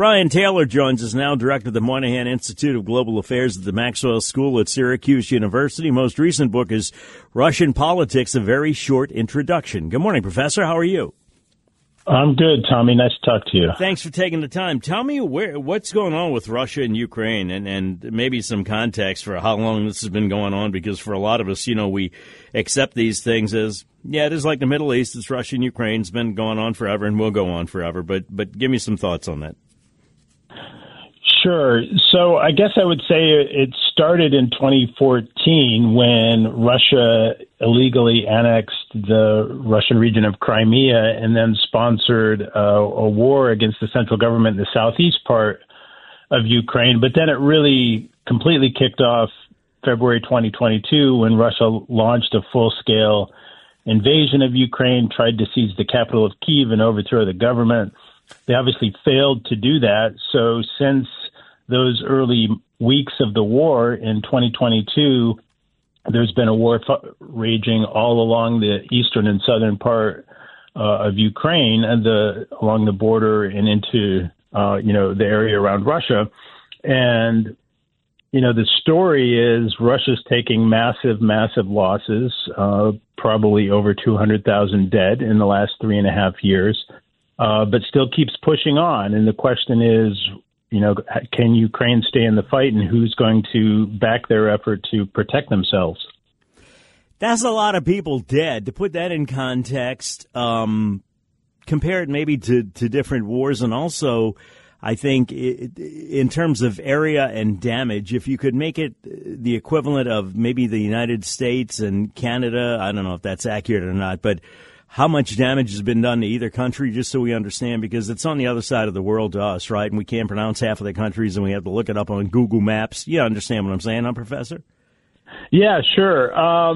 Brian Taylor joins us now, director of the Moynihan Institute of Global Affairs at the Maxwell School at Syracuse University. Most recent book is Russian Politics, A Very Short Introduction. Good morning, Professor. How are you? I'm good, Tommy. Nice to talk to you. Thanks for taking the time. Tell me what's going on with Russia and Ukraine, and maybe some context for how long this has been going on, because for a lot of us, we accept these things as, it is like the Middle East. It's Russia and Ukraine. It's been going on forever and will go on forever. But give me some thoughts on that. Sure. So I guess I would say it started in 2014 when Russia illegally annexed the Russian region of Crimea and then sponsored a war against the central government in the southeast part of Ukraine. But then it really completely kicked off February 2022 when Russia launched a full-scale invasion of Ukraine, tried to seize the capital of Kyiv and overthrow the government. They obviously failed to do that. So since those early weeks of the war in 2022, there's been a war raging all along the eastern and southern part of Ukraine and along the border and into, the area around Russia. And, the story is Russia's taking massive losses, probably over 200,000 dead in the last 3.5 years, but still keeps pushing on. And the question is, can Ukraine stay in the fight, and who's going to back their effort to protect themselves? That's a lot of people dead. To put that in context, compare it maybe to different wars, and also I think in terms of area and damage, if you could make it the equivalent of maybe the United States and Canada, I don't know if that's accurate or not, but how much damage has been done to either country, just so we understand, because it's on the other side of the world to us, right? And we can't pronounce half of the countries, and we have to look it up on Google Maps. You understand what I'm saying, huh, Professor? Yeah, sure.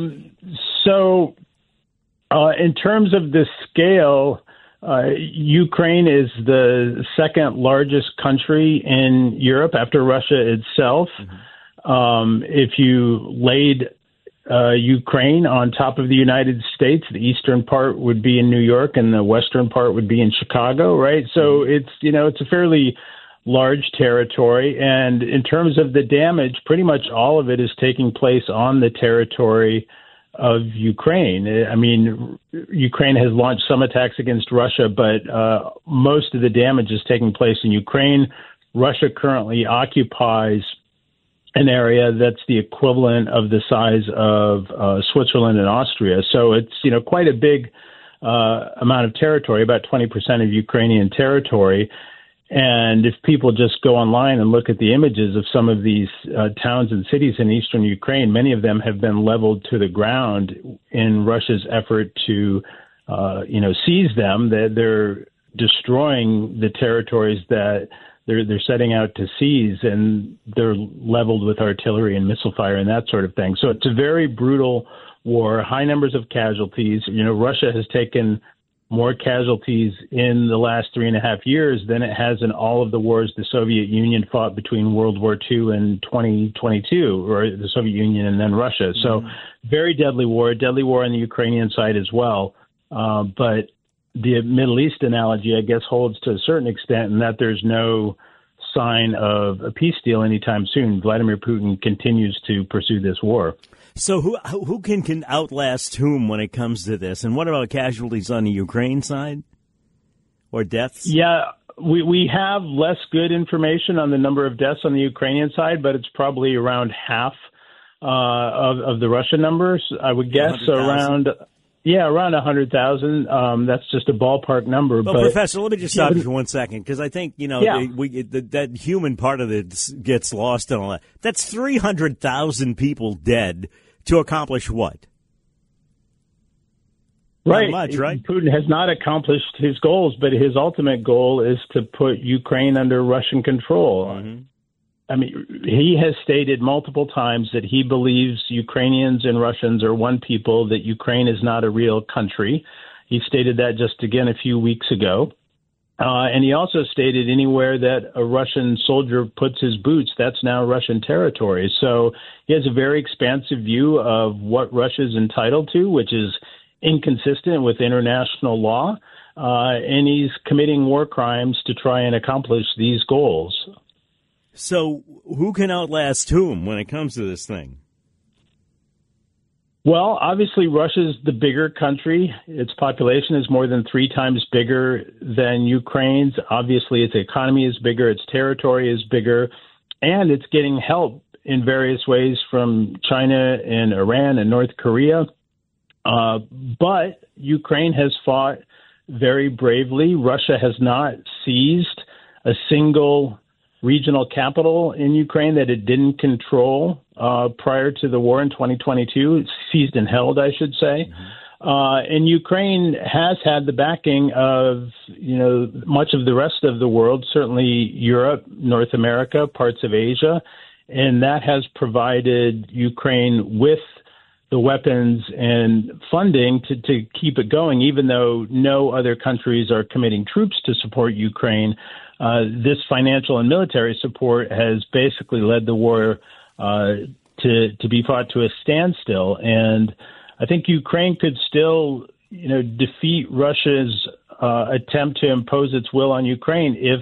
So in terms of the scale, Ukraine is the second largest country in Europe after Russia itself. Mm-hmm. If you laid Ukraine on top of the United States, the eastern part would be in New York and the western part would be in Chicago, right? So it's a fairly large territory. And in terms of the damage, pretty much all of it is taking place on the territory of Ukraine. I mean, Ukraine has launched some attacks against Russia, but most of the damage is taking place in Ukraine. Russia currently occupies an area that's the equivalent of the size of Switzerland and Austria. So it's, quite a big amount of territory, about 20% of Ukrainian territory. And if people just go online and look at the images of some of these towns and cities in eastern Ukraine, many of them have been leveled to the ground in Russia's effort to, seize them. They're destroying the territories that they're setting out to seize, and they're leveled with artillery and missile fire and that sort of thing. So it's a very brutal war, high numbers of casualties. Russia has taken more casualties in the last 3.5 years than it has in all of the wars the Soviet Union fought between World War II and 2022, or the Soviet Union and then Russia. So very deadly war on the Ukrainian side as well. But the Middle East analogy, I guess, holds to a certain extent in that there's no sign of a peace deal anytime soon. Vladimir Putin continues to pursue this war. So who can outlast whom when it comes to this? And what about casualties on the Ukraine side or deaths? Yeah, we have less good information on the number of deaths on the Ukrainian side, but it's probably around half of the Russian numbers, I would guess. 100,000. So around 100,000. That's just a ballpark number. But Professor, let me just stop you for 1 second, because I think, that human part of it gets lost in all that. That's 300,000 people dead to accomplish what? Right. Not much, right? Putin has not accomplished his goals, but his ultimate goal is to put Ukraine under Russian control. Mm-hmm. I mean, he has stated multiple times that he believes Ukrainians and Russians are one people, that Ukraine is not a real country. He stated that just again a few weeks ago. And he also stated anywhere that a Russian soldier puts his boots, that's now Russian territory. So he has a very expansive view of what Russia is entitled to, which is inconsistent with international law. and he's committing war crimes to try and accomplish these goals. So who can outlast whom when it comes to this thing? Well, obviously, Russia's the bigger country. Its population is more than 3 times bigger than Ukraine's. Obviously, its economy is bigger, its territory is bigger, and it's getting help in various ways from China and Iran and North Korea. But Ukraine has fought very bravely. Russia has not seized a single regional capital in Ukraine that it didn't control prior to the war in 2022. It's seized and held, I should say. And Ukraine has had the backing of, much of the rest of the world, certainly Europe, North America, parts of Asia, and that has provided Ukraine with the weapons and funding to keep it going, even though no other countries are committing troops to support Ukraine. This financial and military support has basically led the war to be fought to a standstill. And I think Ukraine could still, defeat Russia's attempt to impose its will on Ukraine if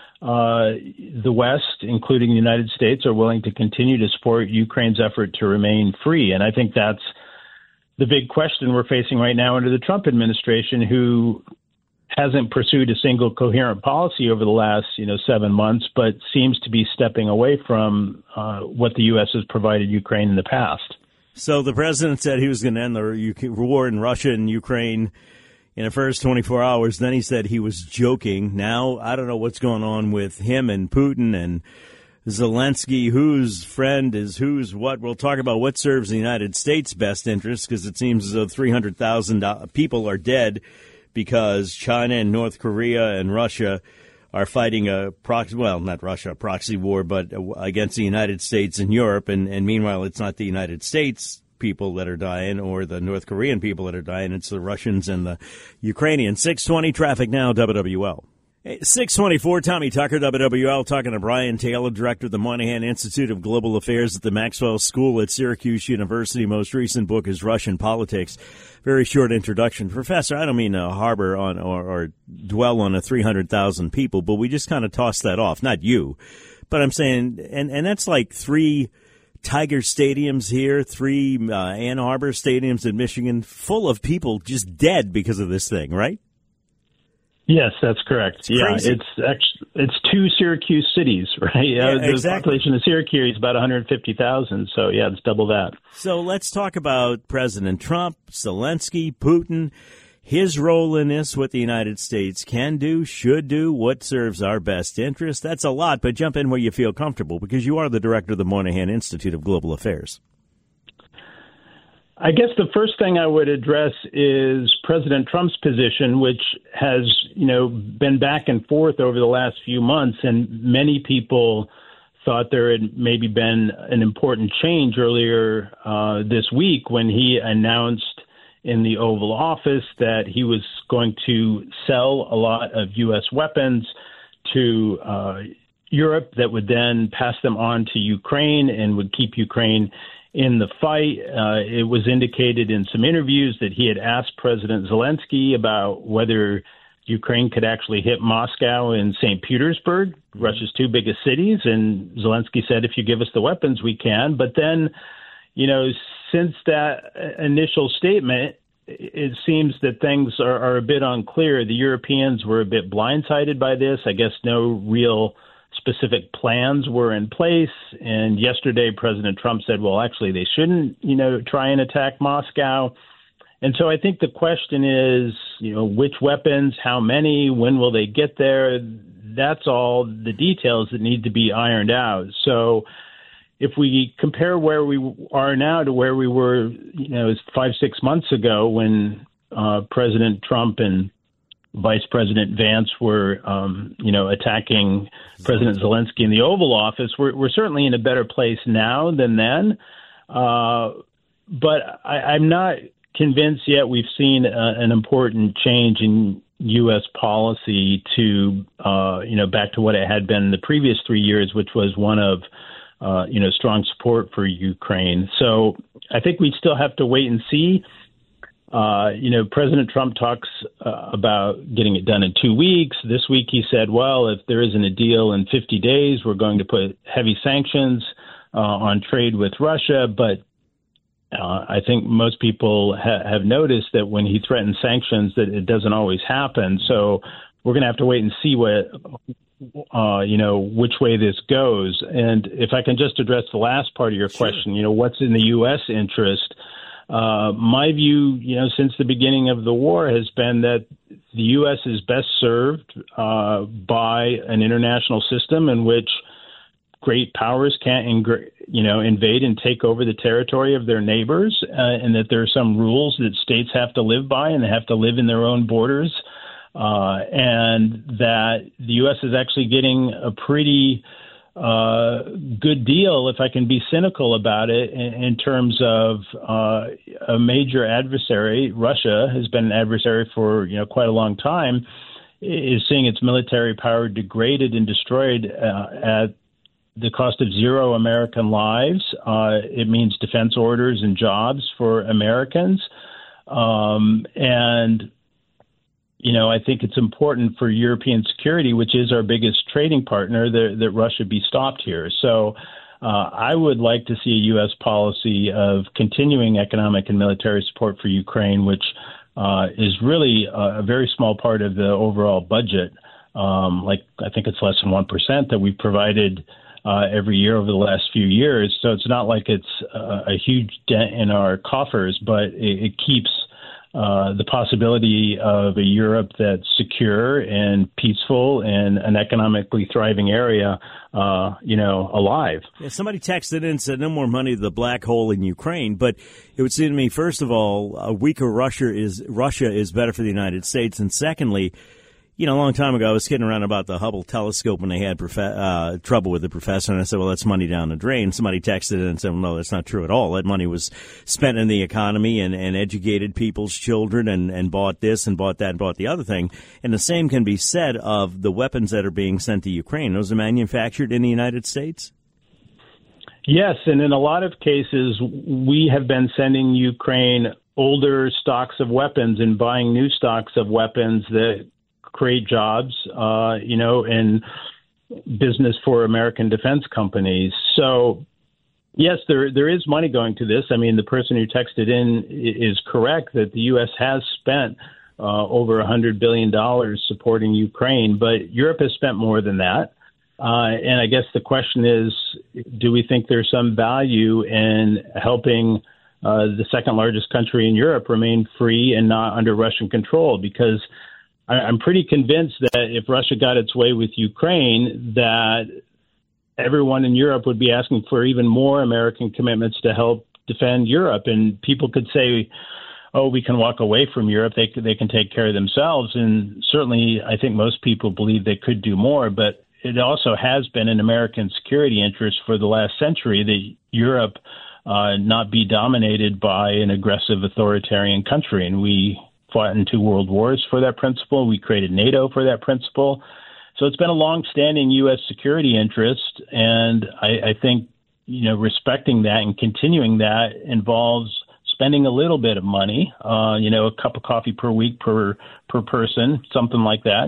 the West, including the United States, are willing to continue to support Ukraine's effort to remain free. And I think that's the big question we're facing right now under the Trump administration, who hasn't pursued a single coherent policy over the last, 7 months, but seems to be stepping away from what the U.S. has provided Ukraine in the past. So the president said he was going to end the war in Russia and Ukraine in the first 24 hours. Then he said he was joking. Now, I don't know what's going on with him and Putin and Zelensky. Whose friend is whose what? We'll talk about what serves the United States' best interest, because it seems as though 300,000 people are dead because China and North Korea and Russia are fighting a proxy war, but against the United States and Europe. And meanwhile, it's not the United States people that are dying or the North Korean people that are dying. It's the Russians and the Ukrainians. 620 traffic now, WWL. 624, Tommy Tucker, WWL, talking to Brian Taylor, director of the Moynihan Institute of Global Affairs at the Maxwell School at Syracuse University. Most recent book is Russian Politics. Very short introduction. Professor, I don't mean to harbor on or dwell on the 300,000 people, but we just kind of tossed that off. Not you, but I'm saying, and that's like 3 Tiger stadiums here, 3 Ann Arbor stadiums in Michigan, full of people just dead because of this thing, right? Yes, that's correct. It's 2 Syracuse cities, right? Yeah, the exactly. population of Syracuse is about 150,000, so yeah, it's double that. So let's talk about President Trump, Zelensky, Putin, his role in this, what the United States can do, should do, what serves our best interest. That's a lot, but jump in where you feel comfortable, because you are the director of the Moynihan Institute of Global Affairs. I guess the first thing I would address is President Trump's position, which has, been back and forth over the last few months, and many people thought there had maybe been an important change earlier this week when he announced in the Oval Office that he was going to sell a lot of U.S. weapons to Europe that would then pass them on to Ukraine and would keep Ukraine in the fight. It was indicated in some interviews that he had asked President Zelensky about whether Ukraine could actually hit Moscow and St. Petersburg, Russia's 2 biggest cities. And Zelensky said, if you give us the weapons, we can. But then, since that initial statement, it seems that things are a bit unclear. The Europeans were a bit blindsided by this. I guess no real specific plans were in place. And yesterday, President Trump said, well, actually, they shouldn't, try and attack Moscow. And so I think the question is, which weapons, how many, when will they get there? That's all the details that need to be ironed out. So if we compare where we are now to where we were, 5-6 months ago when President Trump and Vice President Vance were, attacking President Zelensky in the Oval Office, we're certainly in a better place now than then. But I'm not convinced yet we've seen an important change in U.S. policy to, back to what it had been in the previous 3 years, which was one of, strong support for Ukraine. So I think we still have to wait and see. President Trump talks about getting it done in 2 weeks. This week he said, well, if there isn't a deal in 50 days, we're going to put heavy sanctions on trade with Russia. But I think most people have noticed that when he threatens sanctions, that it doesn't always happen. So we're going to have to wait and see which way this goes. And if I can just address the last part of your question, what's in the U.S. interest? My view, since the beginning of the war has been that the U.S. is best served by an international system in which great powers can't, invade and take over the territory of their neighbors, and that there are some rules that states have to live by, and they have to live in their own borders, and that the U.S. is actually getting a pretty good deal, if I can be cynical about it, in terms of a major adversary. Russia has been an adversary for quite a long time, is seeing its military power degraded and destroyed at the cost of 0 American lives. It means defense orders and jobs for Americans. I think it's important for European security, which is our biggest trading partner, that Russia be stopped here. So I would like to see a U.S. policy of continuing economic and military support for Ukraine, which is really a very small part of the overall budget. I think it's less than 1% that we've provided every year over the last few years. So it's not like it's a huge dent in our coffers, but it keeps the possibility of a Europe that's secure and peaceful and an economically thriving area, alive. Yeah, somebody texted in and said no more money to the black hole in Ukraine, but it would seem to me, first of all, a weaker Russia is better for the United States, and secondly, a long time ago, I was kidding around about the Hubble telescope when they had trouble with the professor, and I said, well, that's money down the drain. Somebody texted in and said, well, no, that's not true at all. That money was spent in the economy and educated people's children and bought this and bought that and bought the other thing. And the same can be said of the weapons that are being sent to Ukraine. Those are manufactured in the United States? Yes, and in a lot of cases, we have been sending Ukraine older stocks of weapons and buying new stocks of weapons that create jobs, and business for American defense companies. So, yes, there is money going to this. I mean, the person who texted in is correct that the U.S. has spent over $100 billion supporting Ukraine, but Europe has spent more than that. And I guess the question is, do we think there's some value in helping the second largest country in Europe remain free and not under Russian control? Because I'm pretty convinced that if Russia got its way with Ukraine, that everyone in Europe would be asking for even more American commitments to help defend Europe. And people could say, oh, we can walk away from Europe. They can take care of themselves. And certainly, I think most people believe they could do more. But it also has been an American security interest for the last century that Europe not be dominated by an aggressive authoritarian country. And we fought in 2 world wars for that principle. We created NATO for that principle. So it's been a long-standing U.S. security interest, and I think, respecting that and continuing that involves spending a little bit of money, a cup of coffee per week per person, something like that,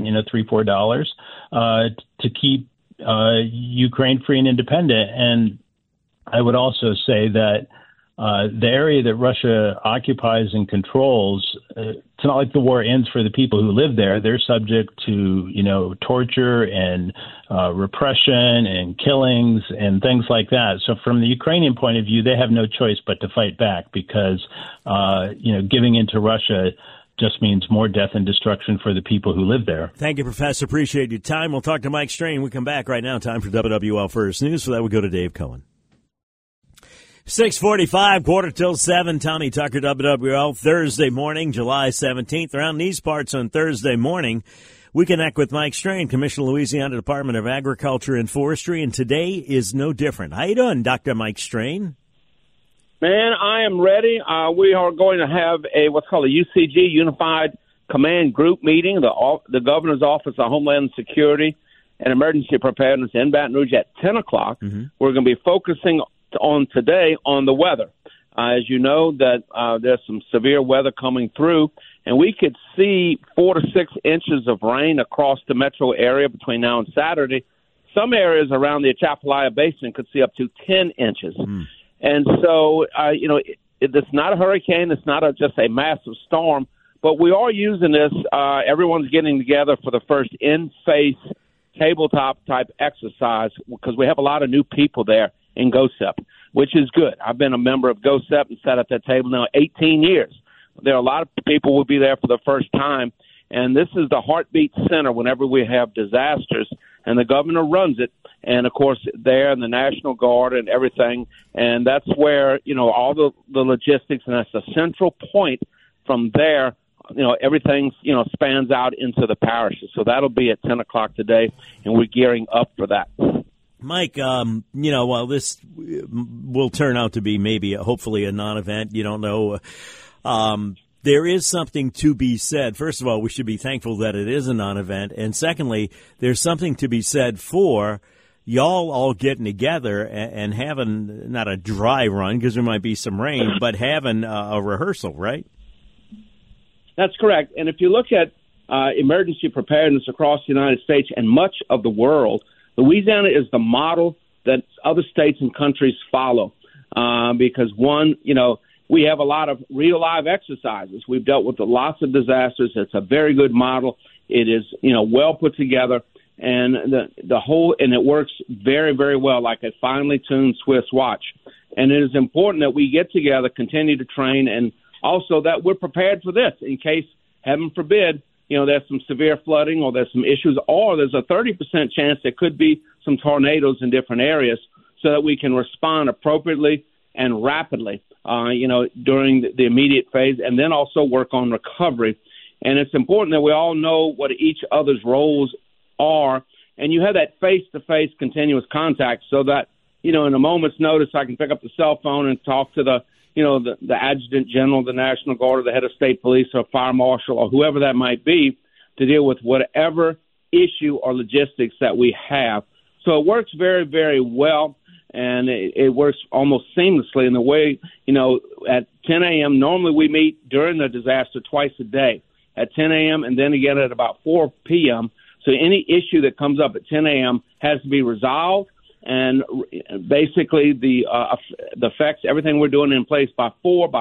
$3-4, to keep Ukraine free and independent. And I would also say that the area that Russia occupies and controls, it's not like the war ends for the people who live there. They're subject to, torture and repression and killings and things like that. So from the Ukrainian point of view, they have no choice but to fight back because, giving in to Russia just means more death and destruction for the people who live there. Thank you, Professor. Appreciate your time. We'll talk to Mike Strain. We come back right now. Time for WWL First News. For that, we go to Dave Cohen. 6:45, 6:45, Tommy Tucker, WWL, Thursday morning, July 17th. Around these parts on Thursday morning, we connect with Mike Strain, Commissioner, Louisiana Department of Agriculture and Forestry, and today is no different. How you doing, Dr. Mike Strain? Man, I am ready. We are going to have what's called a UCG, Unified Command Group meeting, the Governor's Office of Homeland Security and Emergency Preparedness in Baton Rouge at 10 o'clock. Mm-hmm. We're going to be focusing on today on the weather. As you know, that there's some severe weather coming through, and we could see 4 to 6 inches of rain across the metro area between now and Saturday. Some areas around the Atchafalaya Basin could see up to 10 inches. And so, it's not a hurricane. It's not just a massive storm, but we are using this. Everyone's getting together for the first in-face tabletop-type exercise because we have a lot of new people there in GOSEP, which is good. I've been a member of GOSEP and sat at that table now 18 years. There are a lot of people who will be there for the first time, and this is the heartbeat center whenever we have disasters, and the governor runs it, and, of course, there and the National Guard and everything, and that's where, all the logistics, and that's the central point. From there, everything, spans out into the parishes. So that'll be at 10 o'clock today, and we're gearing up for that. Mike, while this will turn out to be maybe, hopefully, a non-event, you don't know, there is something to be said. First of all, we should be thankful that it is a non-event. And secondly, there's something to be said for y'all all getting together and having not a dry run because there might be some rain, but having a rehearsal, right? That's correct. And if you look at emergency preparedness across the United States and much of the world, Louisiana is the model that other states and countries follow because, one, we have a lot of real live exercises. We've dealt with lots of disasters. It's a very good model. It is, well put together, and the whole, and it works very, very well, like a finely tuned Swiss watch. And it is important that we get together, continue to train, and also that we're prepared for this in case, heaven forbid, there's some severe flooding or there's some issues, or there's a 30% chance there could be some tornadoes in different areas, so that we can respond appropriately and rapidly, during the immediate phase, and then also work on recovery. And it's important that we all know what each other's roles are, and you have that face-to-face continuous contact so that, in a moment's notice, I can pick up the cell phone and talk to the adjutant general, the National Guard, or the head of state police, or fire marshal, or whoever that might be, to deal with whatever issue or logistics that we have. So it works very, very well, and it works almost seamlessly in the way, at 10 a.m., normally we meet during the disaster twice a day, at 10 a.m. and then again at about 4 p.m. So any issue that comes up at 10 a.m. has to be resolved. And basically, the effects, everything we're doing in place by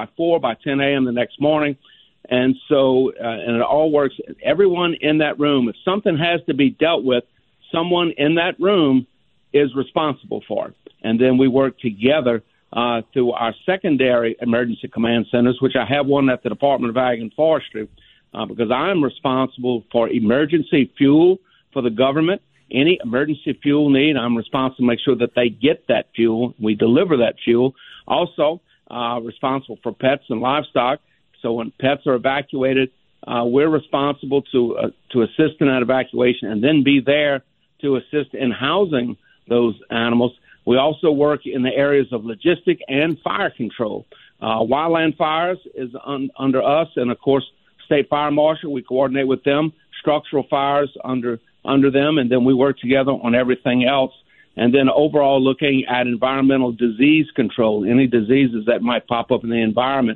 10 a.m. the next morning. And so, and it all works. Everyone in that room, if something has to be dealt with, someone in that room is responsible for it. And then we work together through our secondary emergency command centers, which I have one at the Department of Ag and Forestry, because I'm responsible for emergency fuel for the government. Any emergency fuel need, I'm responsible to make sure that they get that fuel. We deliver that fuel. Also, responsible for pets and livestock. So when pets are evacuated, we're responsible to assist in that evacuation and then be there to assist in housing those animals. We also work in the areas of logistic and fire control. Wildland fires is under us, and, of course, State Fire Marshal. We coordinate with them. Structural fires under them, and then we work together on everything else. And then overall looking at environmental disease control, any diseases that might pop up in the environment.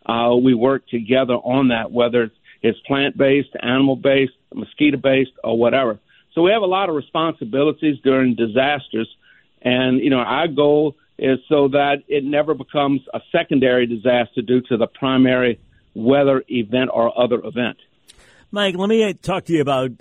We work together on that, whether it's plant-based, animal-based, mosquito-based, or whatever. So we have a lot of responsibilities during disasters, and, our goal is so that it never becomes a secondary disaster due to the primary weather event or other event. Mike, let me talk to you about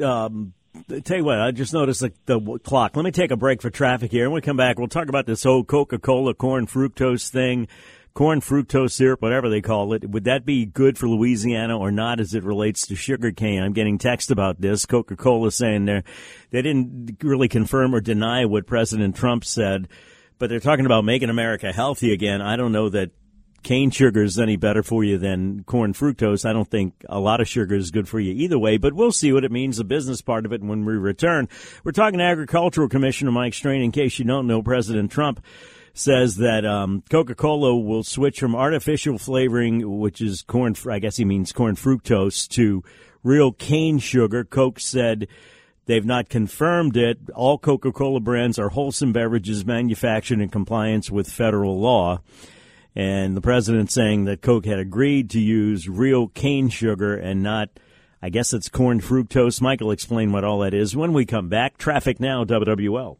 tell you what, I just noticed the clock. Let me take a break for traffic here. And when we come back, we'll talk about this whole Coca-Cola corn fructose thing, corn fructose syrup, whatever they call it. Would that be good for Louisiana or not as it relates to sugar cane? I'm getting text about this. Coca-Cola saying they didn't really confirm or deny what President Trump said, but they're talking about making America healthy again. I don't know that cane sugar is any better for you than corn fructose. I don't think a lot of sugar is good for you either way, but we'll see what it means, the business part of it, when we return. We're talking to Agricultural Commissioner Mike Strain. In case you don't know, President Trump says that Coca-Cola will switch from artificial flavoring, which is corn, I guess he means corn fructose, to real cane sugar. Coke said they've not confirmed it. All Coca-Cola brands are wholesome beverages manufactured in compliance with federal law. And the president saying that Coke had agreed to use real cane sugar and not, I guess it's corn fructose. Michael, explain what all that is when we come back. Traffic now, WWL. All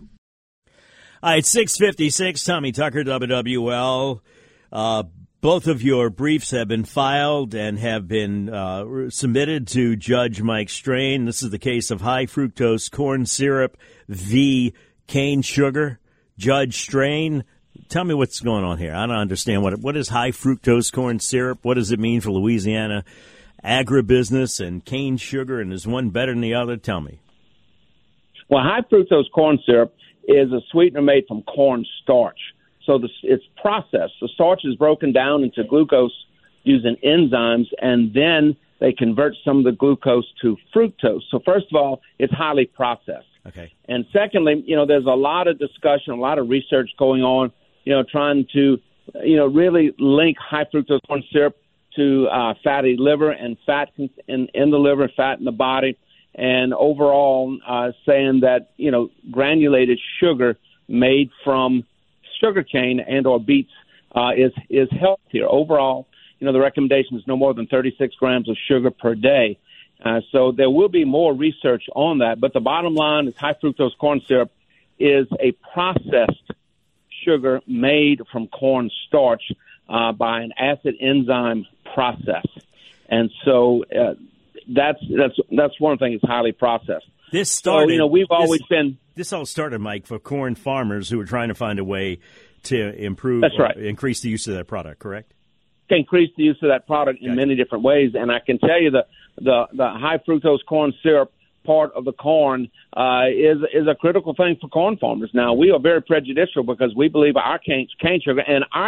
right, 6:56, Tommy Tucker, WWL. Both of your briefs have been filed and have been submitted to Judge Mike Strain. This is the case of high fructose corn syrup v. cane sugar. Judge Strain, tell me what's going on here. I don't understand what is high fructose corn syrup. What does it mean for Louisiana agribusiness and cane sugar? And is one better than the other? Tell me. Well, high fructose corn syrup is a sweetener made from corn starch. So it's processed. The starch is broken down into glucose using enzymes, and then they convert some of the glucose to fructose. So first of all, it's highly processed. Okay. And secondly, there's a lot of discussion, a lot of research going on, trying to, really link high fructose corn syrup to fatty liver and fat in the liver, fat in the body, and overall saying that, granulated sugar made from sugarcane and or beets is healthier. Overall, the recommendation is no more than 36 grams of sugar per day. So there will be more research on that. But the bottom line is high fructose corn syrup is a processed sugar made from corn starch by an acid enzyme process. And so that's one thing. It's highly processed. This started. So, we've always been. This all started, Mike, for corn farmers who were trying to find a way to improve, That's right. Increase the use of that product. Correct? Increase the use of that product in many different ways, and I can tell you the high fructose corn syrup part of the corn is a critical thing for corn farmers. Now, we are very prejudicial because we believe our cane sugar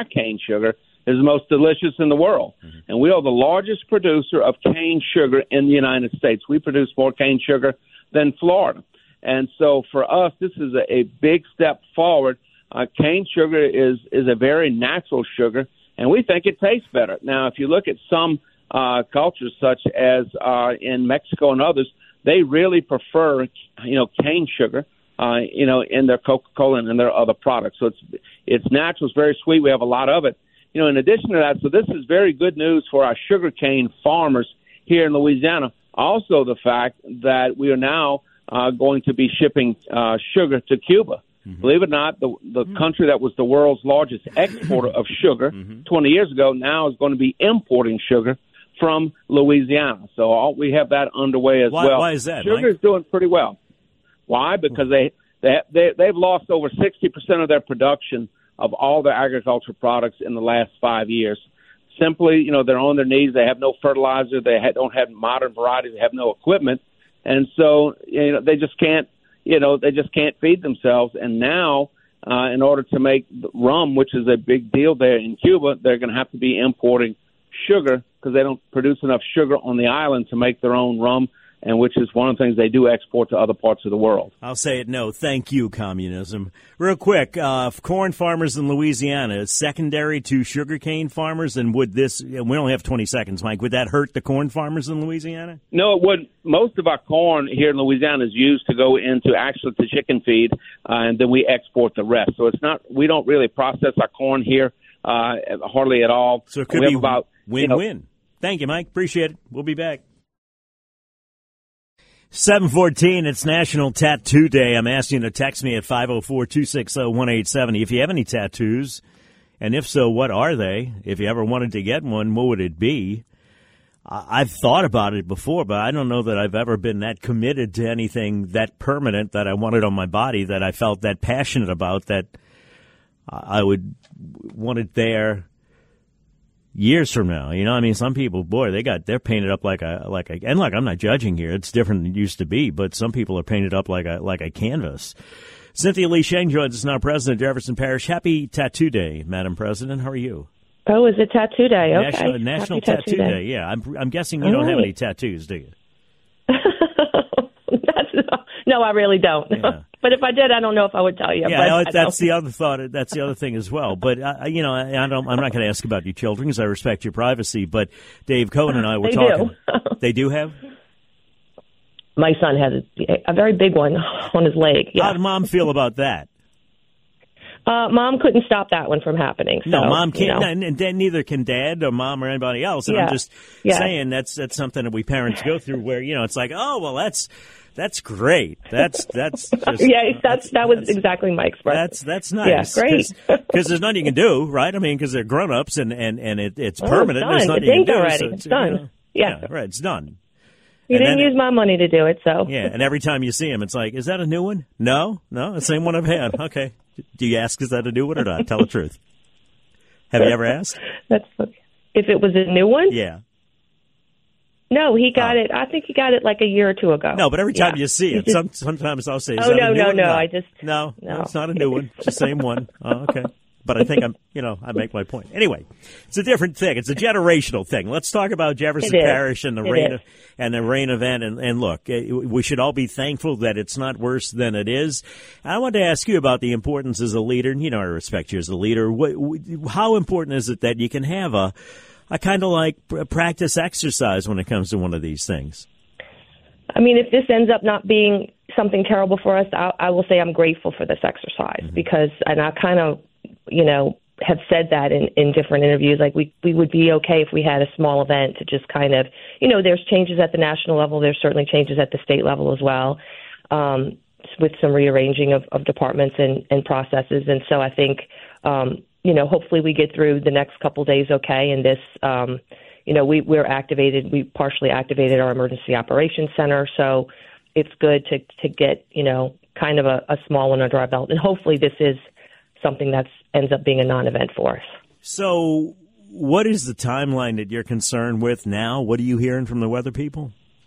is the most delicious in the world. Mm-hmm. And we are the largest producer of cane sugar in the United States. We produce more cane sugar than Florida. And so for us, this is a big step forward. Cane sugar is a very natural sugar, and we think it tastes better. Now, if you look at some cultures, such as in Mexico and others, they really prefer, cane sugar, in their Coca-Cola and in their other products. So it's natural, it's very sweet. We have a lot of it. In addition to that, so this is very good news for our sugarcane farmers here in Louisiana. Also, the fact that we are now going to be shipping sugar to Cuba. Mm-hmm. Believe it or not, the country that was the world's largest exporter of sugar 20 years ago now is going to be importing sugar from Louisiana. So we have that underway as well. Why is that? Sugar is doing pretty well. Why? Because they've lost over 60% of their production of all their agricultural products in the last 5 years. Simply, they're on their knees. They have no fertilizer. They don't have modern varieties. They have no equipment, and so they just can't. They just can't feed themselves. And now, in order to make rum, which is a big deal there in Cuba, they're going to have to be importing sugar because they don't produce enough sugar on the island to make their own rum, and which is one of the things they do export to other parts of the world. I'll say it, no. Thank you, communism. Real quick, corn farmers in Louisiana, is secondary to sugarcane farmers, and would this, we only have 20 seconds, Mike, would that hurt the corn farmers in Louisiana? No, it wouldn't. Most of our corn here in Louisiana is used to go into actually to chicken feed, and then we export the rest. So we don't really process our corn here hardly at all. So it could be about win-win. Thank you, Mike. Appreciate it. We'll be back. 7:14, it's National Tattoo Day. I'm asking you to text me at 504-260-1870 if you have any tattoos, and if so, what are they? If you ever wanted to get one, what would it be? I've thought about it before, but I don't know that I've ever been that committed to anything that permanent that I wanted on my body, that I felt that passionate about, that I would want it there years from now. Some people, boy, they're painted up like a, and look, I'm not judging here. It's different than it used to be, but some people are painted up like a canvas. Cynthia Lee Sheng joins us now, President of Jefferson Parish. Happy Tattoo Day, Madam President. How are you? Oh, is it Tattoo Day? Okay. National Tattoo Day. Yeah. I'm guessing you don't have any tattoos, do you? No, I really don't. Yeah. But if I did, I don't know if I would tell you. Yeah, that's the other thought. That's the other thing as well. But I'm not going to ask about your children because I respect your privacy. But Dave Cohen and I were talking. They do have. My son has a very big one on his leg. Yeah. How did Mom feel about that? Mom couldn't stop that one from happening. So, no, Mom can't, and then neither can Dad or Mom or anybody else. And I'm just saying that's something that we parents go through where, it's like, oh, well, that's great. That's just, that was exactly my expression. That's nice. Yeah, great. Because there's nothing you can do, right? I mean, because they're grown-ups and it's permanent. It's there's nothing you can do. Already. So it's done. Yeah, right. It's done. You didn't use my money to do it, so. Yeah, and every time you see him, it's like, is that a new one? No, the same one I've had. Okay. Do you ask, is that a new one or not? Tell the truth. Have you ever asked? If it was a new one? Yeah. No, he got it. I think he got it like a year or two ago. No, but every time you see it, sometimes I'll say, is that a new one? No, No, it's not a new one. It's the same one. Oh, okay. But I think I make my point. Anyway, it's a different thing. It's a generational thing. Let's talk about Jefferson Parish and the rain event. And look, we should all be thankful that it's not worse than it is. I wanted to ask you about the importance as a leader. I respect you as a leader. How important is it that you can have a kind of like practice exercise when it comes to one of these things? I mean, if this ends up not being something terrible for us, I will say I'm grateful for this exercise because, and I kind of, have said that in different interviews, like we would be okay if we had a small event to just kind of, there's changes at the national level. There's certainly changes at the state level as well, with some rearranging of departments and processes. And so I think, hopefully we get through the next couple days okay. And this, we're activated. We partially activated our emergency operations center. So it's good to get, kind of a small one under our belt. And hopefully this is something that ends up being a non-event for us. So what is the timeline that you're concerned with now? What are you hearing from the weather people?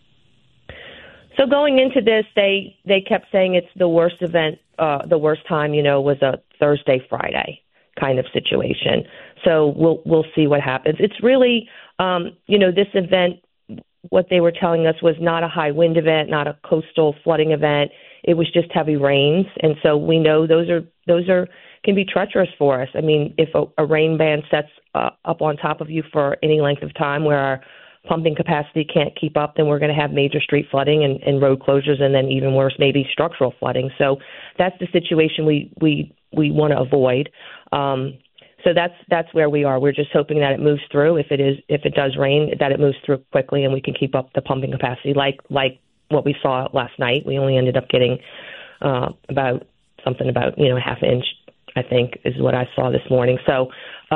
So going into this, they kept saying it's the worst event, the worst time, was a Thursday, Friday kind of situation. So we'll see what happens. It's really, this event, what they were telling us was not a high wind event, not a coastal flooding event. It was just heavy rains. And so we know those can be treacherous for us. I mean, if a rain band sets up on top of you for any length of time where our pumping capacity can't keep up, then we're going to have major street flooding and road closures, and then even worse, maybe structural flooding. So that's the situation we want to avoid. So that's where we are. We're just hoping that it moves through. If it does rain, that it moves through quickly and we can keep up the pumping capacity like what we saw last night. We only ended up getting about a half inch, I think, is what I saw this morning. So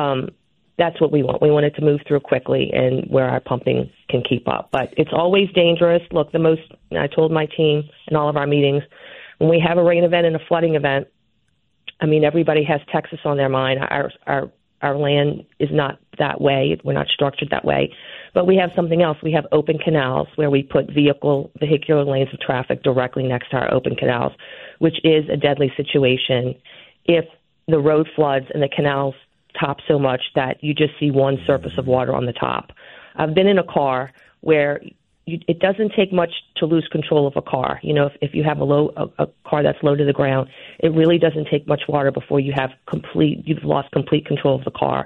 that's what we want. We want it to move through quickly and where our pumping can keep up. But it's always dangerous. Look, I told my team in all of our meetings, when we have a rain event and a flooding event, I mean, everybody has Texas on their mind. Our land is not that way. We're not structured that way. But we have something else. We have open canals where we put vehicular lanes of traffic directly next to our open canals, which is a deadly situation if the road floods and the canals top so much that you just see one surface of water on the top. I've been in a car where it doesn't take much to lose control of a car. If you have a car that's low to the ground, it really doesn't take much water before you've lost complete control of the car.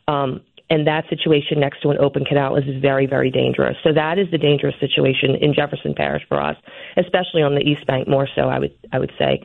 And that situation next to an open canal is very, very dangerous. So that is the dangerous situation in Jefferson Parish for us, especially on the East Bank more so, I would say,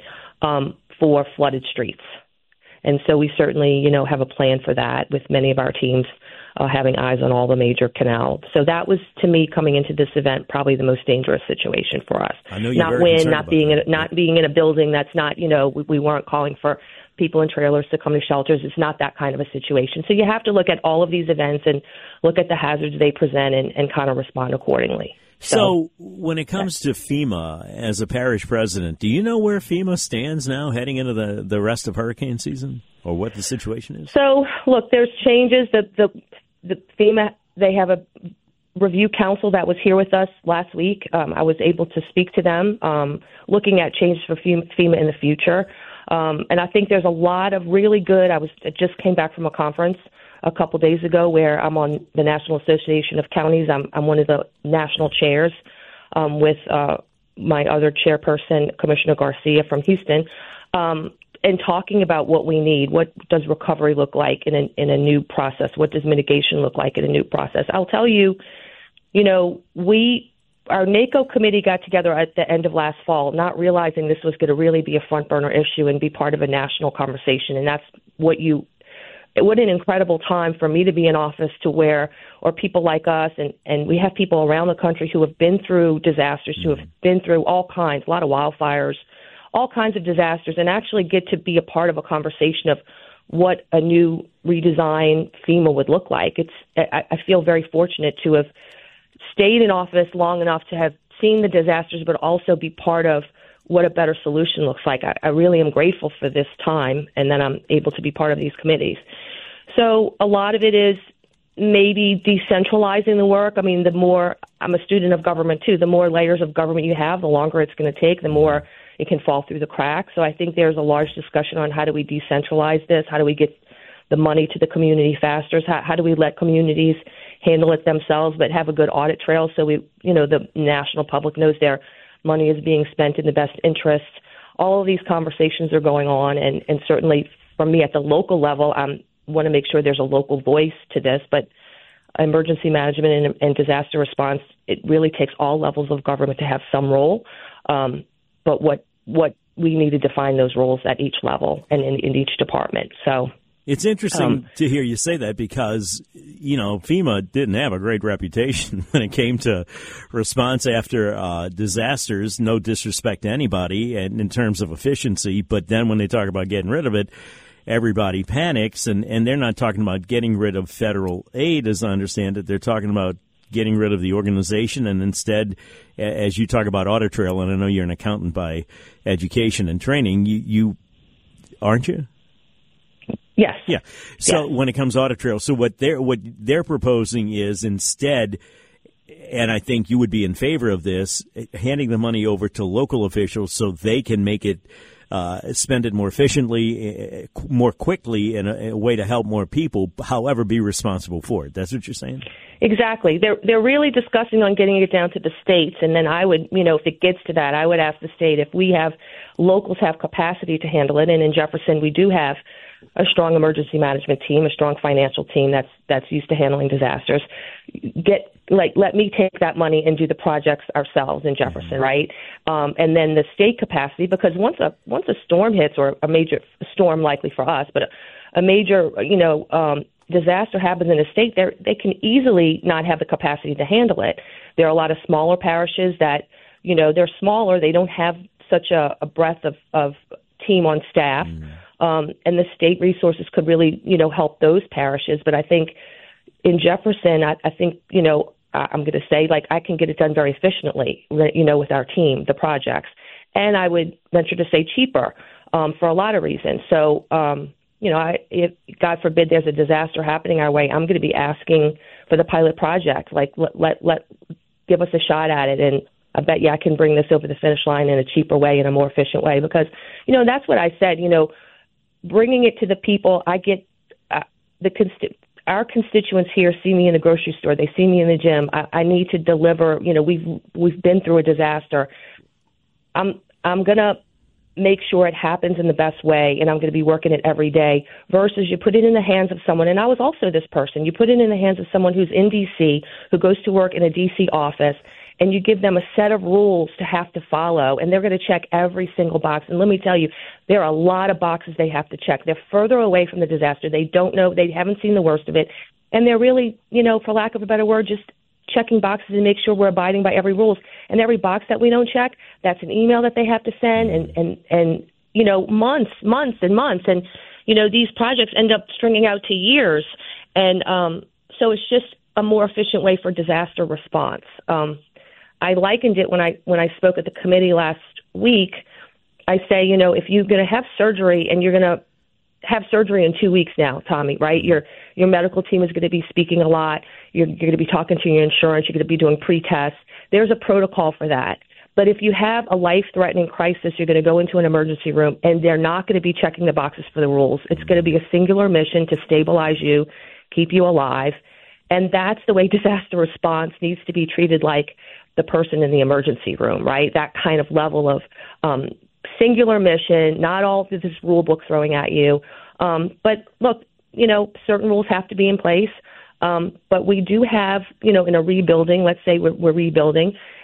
for flooded streets. And so we certainly, have a plan for that with many of our teams having eyes on all the major canals. So that was, to me, coming into this event, probably the most dangerous situation for us. I know you're very concerned about that. Not being in a building that's not, we weren't calling for people in trailers to come to shelters. It's not that kind of a situation. So you have to look at all of these events and look at the hazards they present and kind of respond accordingly. So when it comes to FEMA, as a parish president, do you know where FEMA stands now heading into the rest of hurricane season, or what the situation is? So, look, there's changes. The FEMA, they have a review council that was here with us last week. I was able to speak to them, looking at changes for FEMA in the future. And I think there's a lot of really good. I just came back from a conference a couple days ago where I'm on the National Association of Counties. I'm one of the national chairs with my other chairperson, Commissioner Garcia from Houston, and talking about what we need. What does recovery look like in a new process? What does mitigation look like in a new process? I'll tell you, we our NACO committee got together at the end of last fall, not realizing this was going to really be a front burner issue and be part of a national conversation. And that's what an incredible time for me to be in office or people like us. And we have people around the country who have been through disasters, who have been through all kinds, a lot of wildfires, all kinds of disasters, and actually get to be a part of a conversation of what a new redesigned FEMA would look like. I feel very fortunate to have stayed in office long enough to have seen the disasters, but also be part of what a better solution looks like. I really am grateful for this time, and then I'm able to be part of these committees. So a lot of it is maybe decentralizing the work. I mean, I'm a student of government too, the more layers of government you have, the longer it's going to take, the more it can fall through the cracks. So I think there's a large discussion on how do we decentralize this? How do we get the money to the community faster? How do we let communities handle it themselves, but have a good audit trail so the national public knows their money is being spent in the best interest? All of these conversations are going on, and certainly for me at the local level, I want to make sure there's a local voice to this, but emergency management and disaster response, it really takes all levels of government to have some role, but what we need to define those roles at each level and in each department. So it's interesting to hear you say that because, FEMA didn't have a great reputation when it came to response after disasters, no disrespect to anybody, and in terms of efficiency. But then when they talk about getting rid of it, everybody panics, and they're not talking about getting rid of federal aid, as I understand it. They're talking about getting rid of the organization, and instead, as you talk about audit trail, and I know you're an accountant by education and training, you aren't you? Yes. Yeah. So when it comes to audit trail, so what they're proposing is instead, and I think you would be in favor of this, handing the money over to local officials so they can make it, spend it more efficiently, more quickly, in a way to help more people, however, be responsible for it. That's what you're saying? Exactly. They're really discussing on getting it down to the states, and then I would, if it gets to that, I would ask the state if locals have capacity to handle it, and in Jefferson we do have a strong emergency management team, a strong financial team that's used to handling disasters. Let me take that money and do the projects ourselves in Jefferson, right? And then the state capacity, because once a storm hits, or a major storm likely for us, but a major disaster happens in a state, they can easily not have the capacity to handle it. There are a lot of smaller parishes that they're smaller, they don't have such a breadth of team on staff. And the state resources could really, help those parishes. But I think in Jefferson, I think, I'm going to say, I can get it done very efficiently, with our team, the projects. And I would venture to say cheaper for a lot of reasons. So, if God forbid there's a disaster happening our way, I'm going to be asking for the pilot project. Give us a shot at it. And I bet I can bring this over the finish line in a cheaper way, in a more efficient way. Because, that's what I said, bringing it to the people. I get our constituents here see me in the grocery store. They see me in the gym. I need to deliver. We've been through a disaster. I'm going to make sure it happens in the best way, and I'm going to be working it every day, versus you put it in the hands of someone, and I was also this person, you put it in the hands of someone who's in D.C., who goes to work in a D.C. office, and you give them a set of rules to have to follow, and they're going to check every single box. And let me tell you, there are a lot of boxes they have to check. They're further away from the disaster. They don't know. They haven't seen the worst of it. And they're really, for lack of a better word, just checking boxes and make sure we're abiding by every rules. And every box that we don't check, that's an email that they have to send, and months and months. And, these projects end up stringing out to years. And so it's just a more efficient way for disaster response. I likened it when I spoke at the committee last week. I say, if you're going to have surgery, and you're going to have surgery in 2 weeks now, Tommy, right? Your medical team is going to be speaking a lot. You're going to be talking to your insurance. You're going to be doing pre-tests. There's a protocol for that. But if you have a life-threatening crisis, you're going to go into an emergency room, and they're not going to be checking the boxes for the rules. It's going to be a singular mission to stabilize you, keep you alive. And that's the way disaster response needs to be treated, like the person in the emergency room, right? That kind of level of singular mission, not all of this rule book throwing at you. But look, certain rules have to be in place. But we do have, in a rebuilding, let's say we're rebuilding,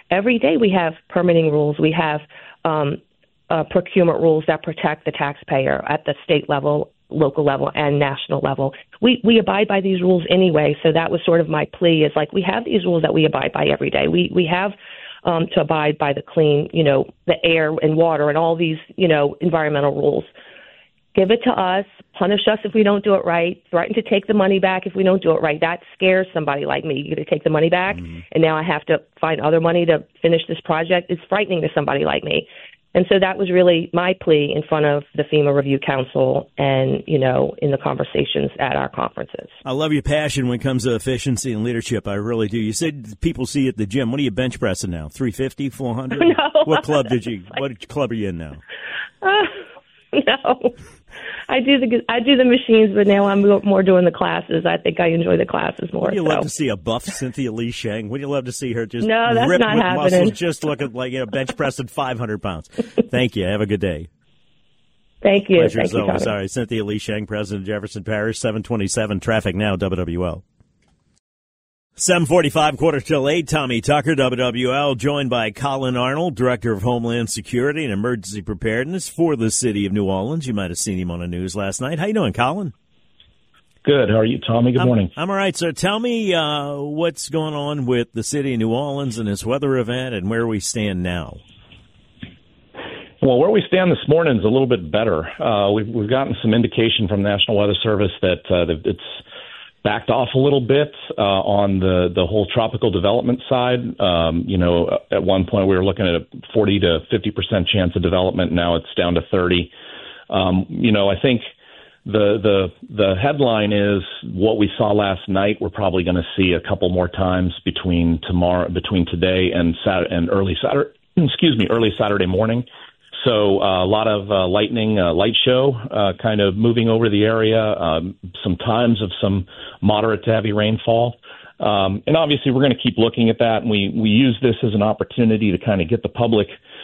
every day we have permitting rules. We have procurement rules that protect the taxpayer at the state level, local level, and national level. We abide by these rules anyway, so that was sort of my plea, is like, we have these rules that we abide by every day. We have to abide by the clean, the air and water and all these, environmental rules. Give it to us, punish us if we don't do it right, threaten to take the money back if we don't do it right. That scares somebody like me. You're going to take the money back, and now I have to find other money to finish this project. It's frightening to somebody like me. And so that was really my plea in front of the FEMA Review Council and, in the conversations at our conferences. I love your passion when it comes to efficiency and leadership. I really do. You said people see you at the gym. What are you bench pressing now? 350, 400? No. What club what club are you in now? No. I do the machines, but now I'm more doing the classes. I think I enjoy the classes more. Would you love to see a buff Cynthia Lee Shang? Would you love to see her just no, that's ripped not with happening. muscles, just looking like bench pressing 500 pounds? Thank you. Have a good day. Thank you. Pleasure Thank as you, always. Tommy. Sorry, Cynthia Lee Shang, President of Jefferson Parish, 727 traffic now, WWL. 7:45, 7:45, Tommy Tucker, WWL, joined by Colin Arnold, Director of Homeland Security and Emergency Preparedness for the City of New Orleans. You might have seen him on the news last night. How you doing, Colin? Good. How are you, Tommy? Good morning. I'm all right, sir. Tell me what's going on with the City of New Orleans and this weather event and where we stand now. Well, where we stand this morning is a little bit better. We've gotten some indication from the National Weather Service that it's backed off a little bit on the whole tropical development side. At one point we were looking at a 40 to 50% chance of development. Now it's down to 30. I think the headline is what we saw last night. We're probably going to see a couple more times between today and early Saturday morning. So a lot of lightning, light show kind of moving over the area, some times of some moderate to heavy rainfall. And obviously we're going to keep looking at that. And we use this as an opportunity to kind of get the public,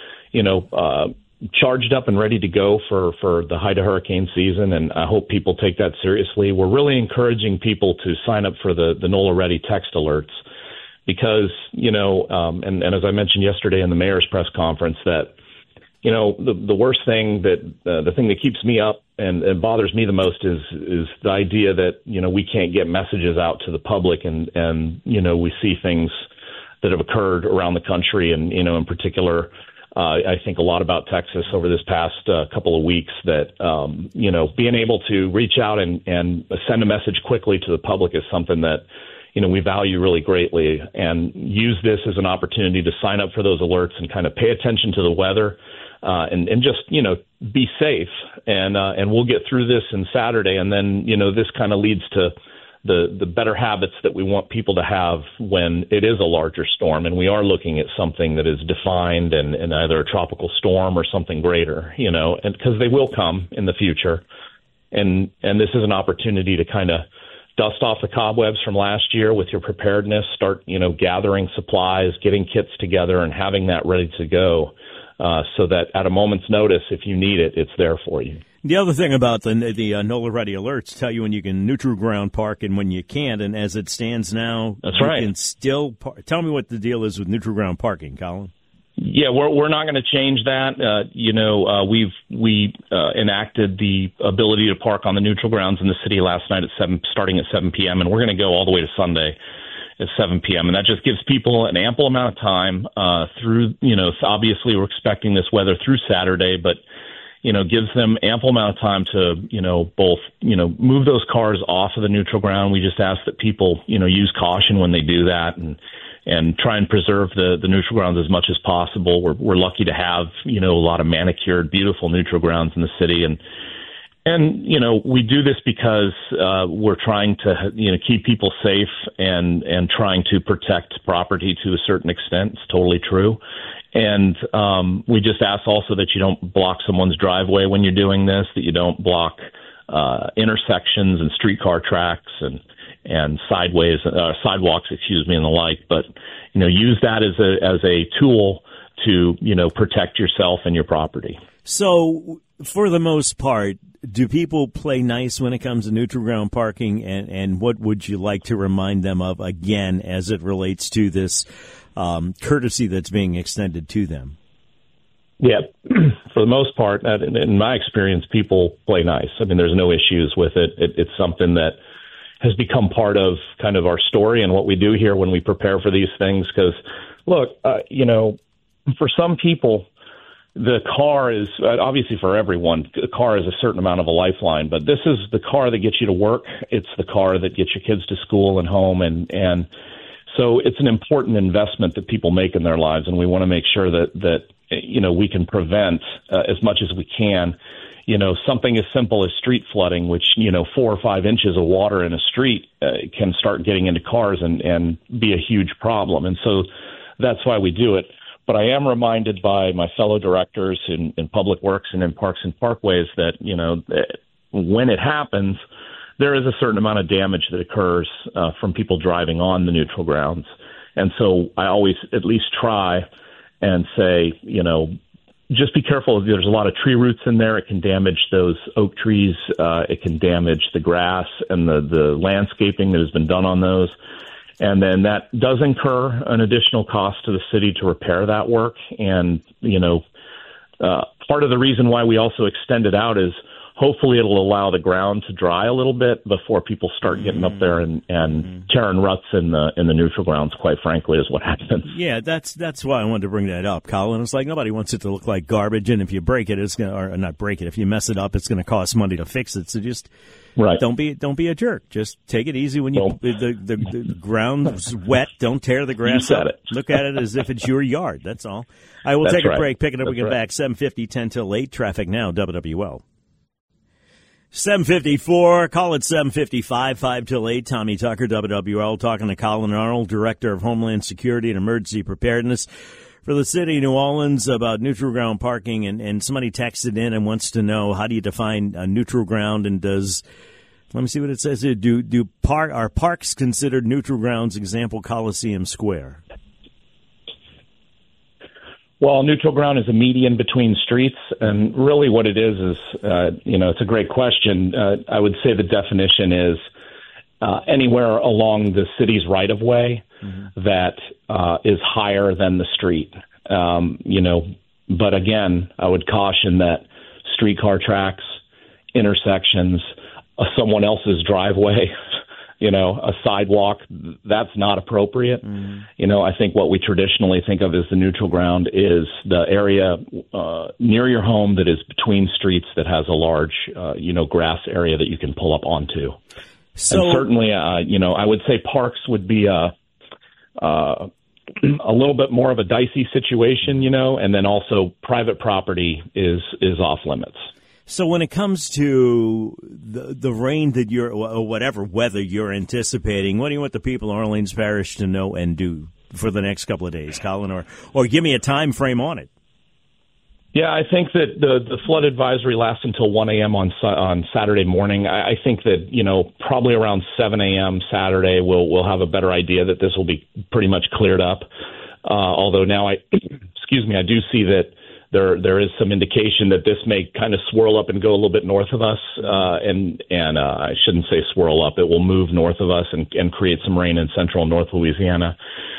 charged up and ready to go for the height of hurricane season. And I hope people take that seriously. We're really encouraging people to sign up for the NOLA Ready text alerts because, and as I mentioned yesterday in the mayor's press conference, that the worst thing the thing that keeps me up and bothers me the most is the idea that, we can't get messages out to the public and we see things that have occurred around the country. And, in particular, I think a lot about Texas over this past couple of weeks that, being able to reach out and send a message quickly to the public is something that, we value really greatly, and use this as an opportunity to sign up for those alerts and kind of pay attention to the weather. And just, be safe and we'll get through this on Saturday. And then, this kind of leads to the better habits that we want people to have when it is a larger storm. And we are looking at something that is defined and either a tropical storm or something greater, and because they will come in the future. And this is an opportunity to kind of dust off the cobwebs from last year with your preparedness, start, gathering supplies, getting kits together and having that ready to go. So that at a moment's notice, if you need it, it's there for you. The other thing about the NOLA Ready alerts tell you when you can neutral ground park and when you can't. And as it stands now, that's you right. Can still tell me what the deal is with neutral ground parking, Colin. Yeah, we're not going to change that. We enacted the ability to park on the neutral grounds in the city last night starting at 7 p.m. and we're going to go all the way to Sunday at 7 p.m. And that just gives people an ample amount of time through, obviously we're expecting this weather through Saturday, but, gives them ample amount of time to, both, move those cars off of the neutral ground. We just ask that people, use caution when they do that and try and preserve the neutral grounds as much as possible. We're lucky to have, a lot of manicured, beautiful neutral grounds in the city. And we do this because we're trying to, keep people safe and trying to protect property to a certain extent. It's totally true. And we just ask also that you don't block someone's driveway when you're doing this, that you don't block intersections and streetcar tracks and sidewalks, and the like. But, use that as a tool to, protect yourself and your property. So for the most part, do people play nice when it comes to neutral ground parking? And what would you like to remind them of again as it relates to this courtesy that's being extended to them. Yeah, for the most part, in my experience, people play nice. I mean, there's no issues with it. It's something that has become part of kind of our story and what we do here when we prepare for these things. Because, look, for some people, the car is obviously for everyone. The car is a certain amount of a lifeline, but this is the car that gets you to work. It's the car that gets your kids to school and home, and so it's an important investment that people make in their lives, and we want to make sure that we can prevent as much as we can. Something as simple as street flooding, which 4 or 5 inches of water in a street can start getting into cars and be a huge problem, and so that's why we do it. But I am reminded by my fellow directors in Public Works and in Parks and Parkways that, when it happens, there is a certain amount of damage that occurs from people driving on the neutral grounds. And so I always at least try and say, just be careful. There's a lot of tree roots in there. It can damage those oak trees. It can damage the grass and the landscaping that has been done on those. And then that does incur an additional cost to the city to repair that work. And, part of the reason why we also extend it out is hopefully it'll allow the ground to dry a little bit before people start getting up there and tearing ruts in the neutral grounds, quite frankly, is what happens. Yeah, that's why I wanted to bring that up, Colin. It's like nobody wants it to look like garbage, and if you break it, it's going to, or not break it, if you mess it up, it's going to cost money to fix it. So just don't be a jerk. Just take it easy when the ground's wet. Don't tear the grass up. Look at it as if it's your yard. That's all. I will take a break. Picking up, we get back 7:50, 10 till 8. Traffic now, WWL. 7:54, call it 7:55, 5 till 8. Tommy Tucker, WWL, talking to Colin Arnold, Director of Homeland Security and Emergency Preparedness for the city of New Orleans, about neutral ground parking. And somebody texted in and wants to know, how do you define a neutral ground, and let me see what it says here. Are parks considered neutral grounds? Example, Coliseum Square. Well, neutral ground is a median between streets, and really what it is it's a great question. I would say the definition is anywhere along the city's right-of-way that is higher than the street. But again, I would caution that streetcar tracks, intersections, someone else's driveway, a sidewalk, that's not appropriate. I think what we traditionally think of as the neutral ground is the area near your home that is between streets that has a large, grass area that you can pull up onto. So, and certainly, I would say parks would be a little bit more of a dicey situation, and then also private property is off limits. So when it comes to the rain that or whatever weather you're anticipating, what do you want the people of Orleans Parish to know and do for the next couple of days, Colin, or give me a time frame on it? Yeah, I think that the flood advisory lasts until 1 a.m. on Saturday morning. I think that, probably around 7 a.m. Saturday, we'll have a better idea that this will be pretty much cleared up. Although now I do see that there is some indication that this may kind of swirl up and go a little bit north of us, and I shouldn't say swirl up. It will move north of us and create some rain in central and north Louisiana.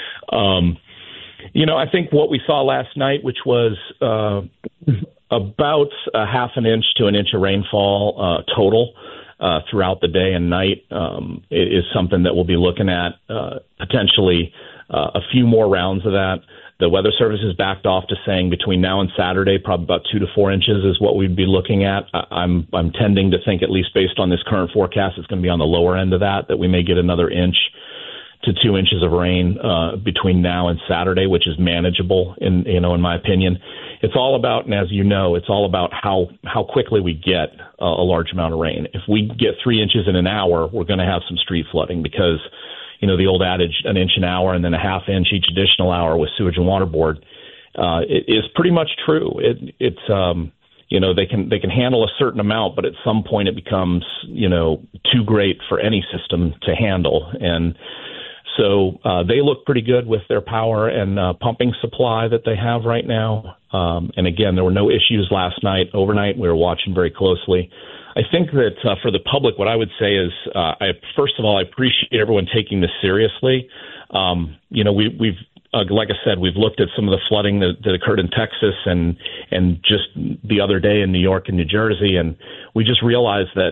I think what we saw last night, which was about a half an inch to an inch of rainfall total throughout the day and night, is something that we'll be looking at, potentially a few more rounds of that. The Weather Service has backed off to saying between now and Saturday, probably about 2 to 4 inches is what we'd be looking at. I'm tending to think, at least based on this current forecast, it's going to be on the lower end of that we may get another inch to 2 inches of rain between now and Saturday, which is manageable in my opinion. It's all about, and as you know, it's all about how quickly we get a large amount of rain. If we get 3 inches in an hour, we're going to have some street flooding because the old adage, an inch an hour and then a half inch each additional hour with Sewage and Water Board, it is pretty much true. It's they can handle a certain amount, but at some point it becomes, too great for any system to handle. And so they look pretty good with their power and pumping supply that they have right now. And again, there were no issues last night. Overnight, we were watching very closely. I think that for the public, what I would say is, first of all, I appreciate everyone taking this seriously. We've like I said, we've looked at some of the flooding that occurred in Texas and just the other day in New York and New Jersey, and we just realized that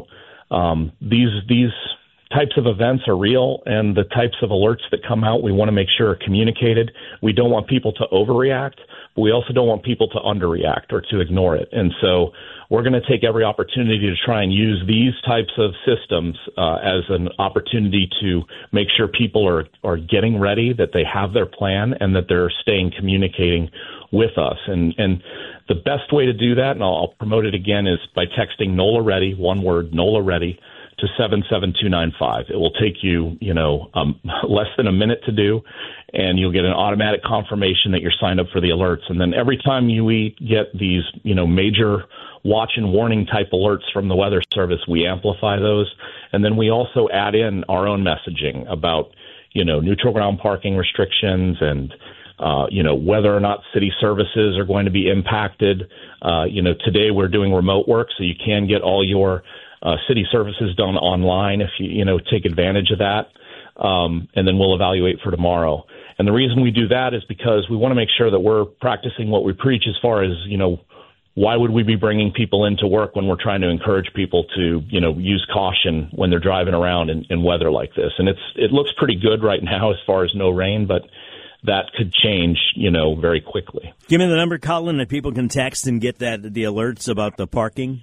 these types of events are real, and the types of alerts that come out, we want to make sure are communicated. We don't want people to overreact, but we also don't want people to underreact or to ignore it. And so we're going to take every opportunity to try and use these types of systems as an opportunity to make sure people are getting ready, that they have their plan, and that they're staying communicating with us. And the best way to do that, and I'll promote it again, is by texting NOLA Ready, one word, NOLA Ready, to 77295. It will take you, less than a minute to do, and you'll get an automatic confirmation that you're signed up for the alerts. And then every time we get these, major watch and warning type alerts from the Weather Service, we amplify those. And then we also add in our own messaging about, neutral ground parking restrictions and, whether or not city services are going to be impacted. Today we're doing remote work, so you can get all your city services done online if you take advantage of that, and then we'll evaluate for tomorrow. And the reason we do that is because we want to make sure that we're practicing what we preach as far as, why would we be bringing people into work when we're trying to encourage people to, use caution when they're driving around in weather like this. And it looks pretty good right now as far as no rain, but that could change, very quickly. Give me the number, Colin, that people can text and get the alerts about the parking.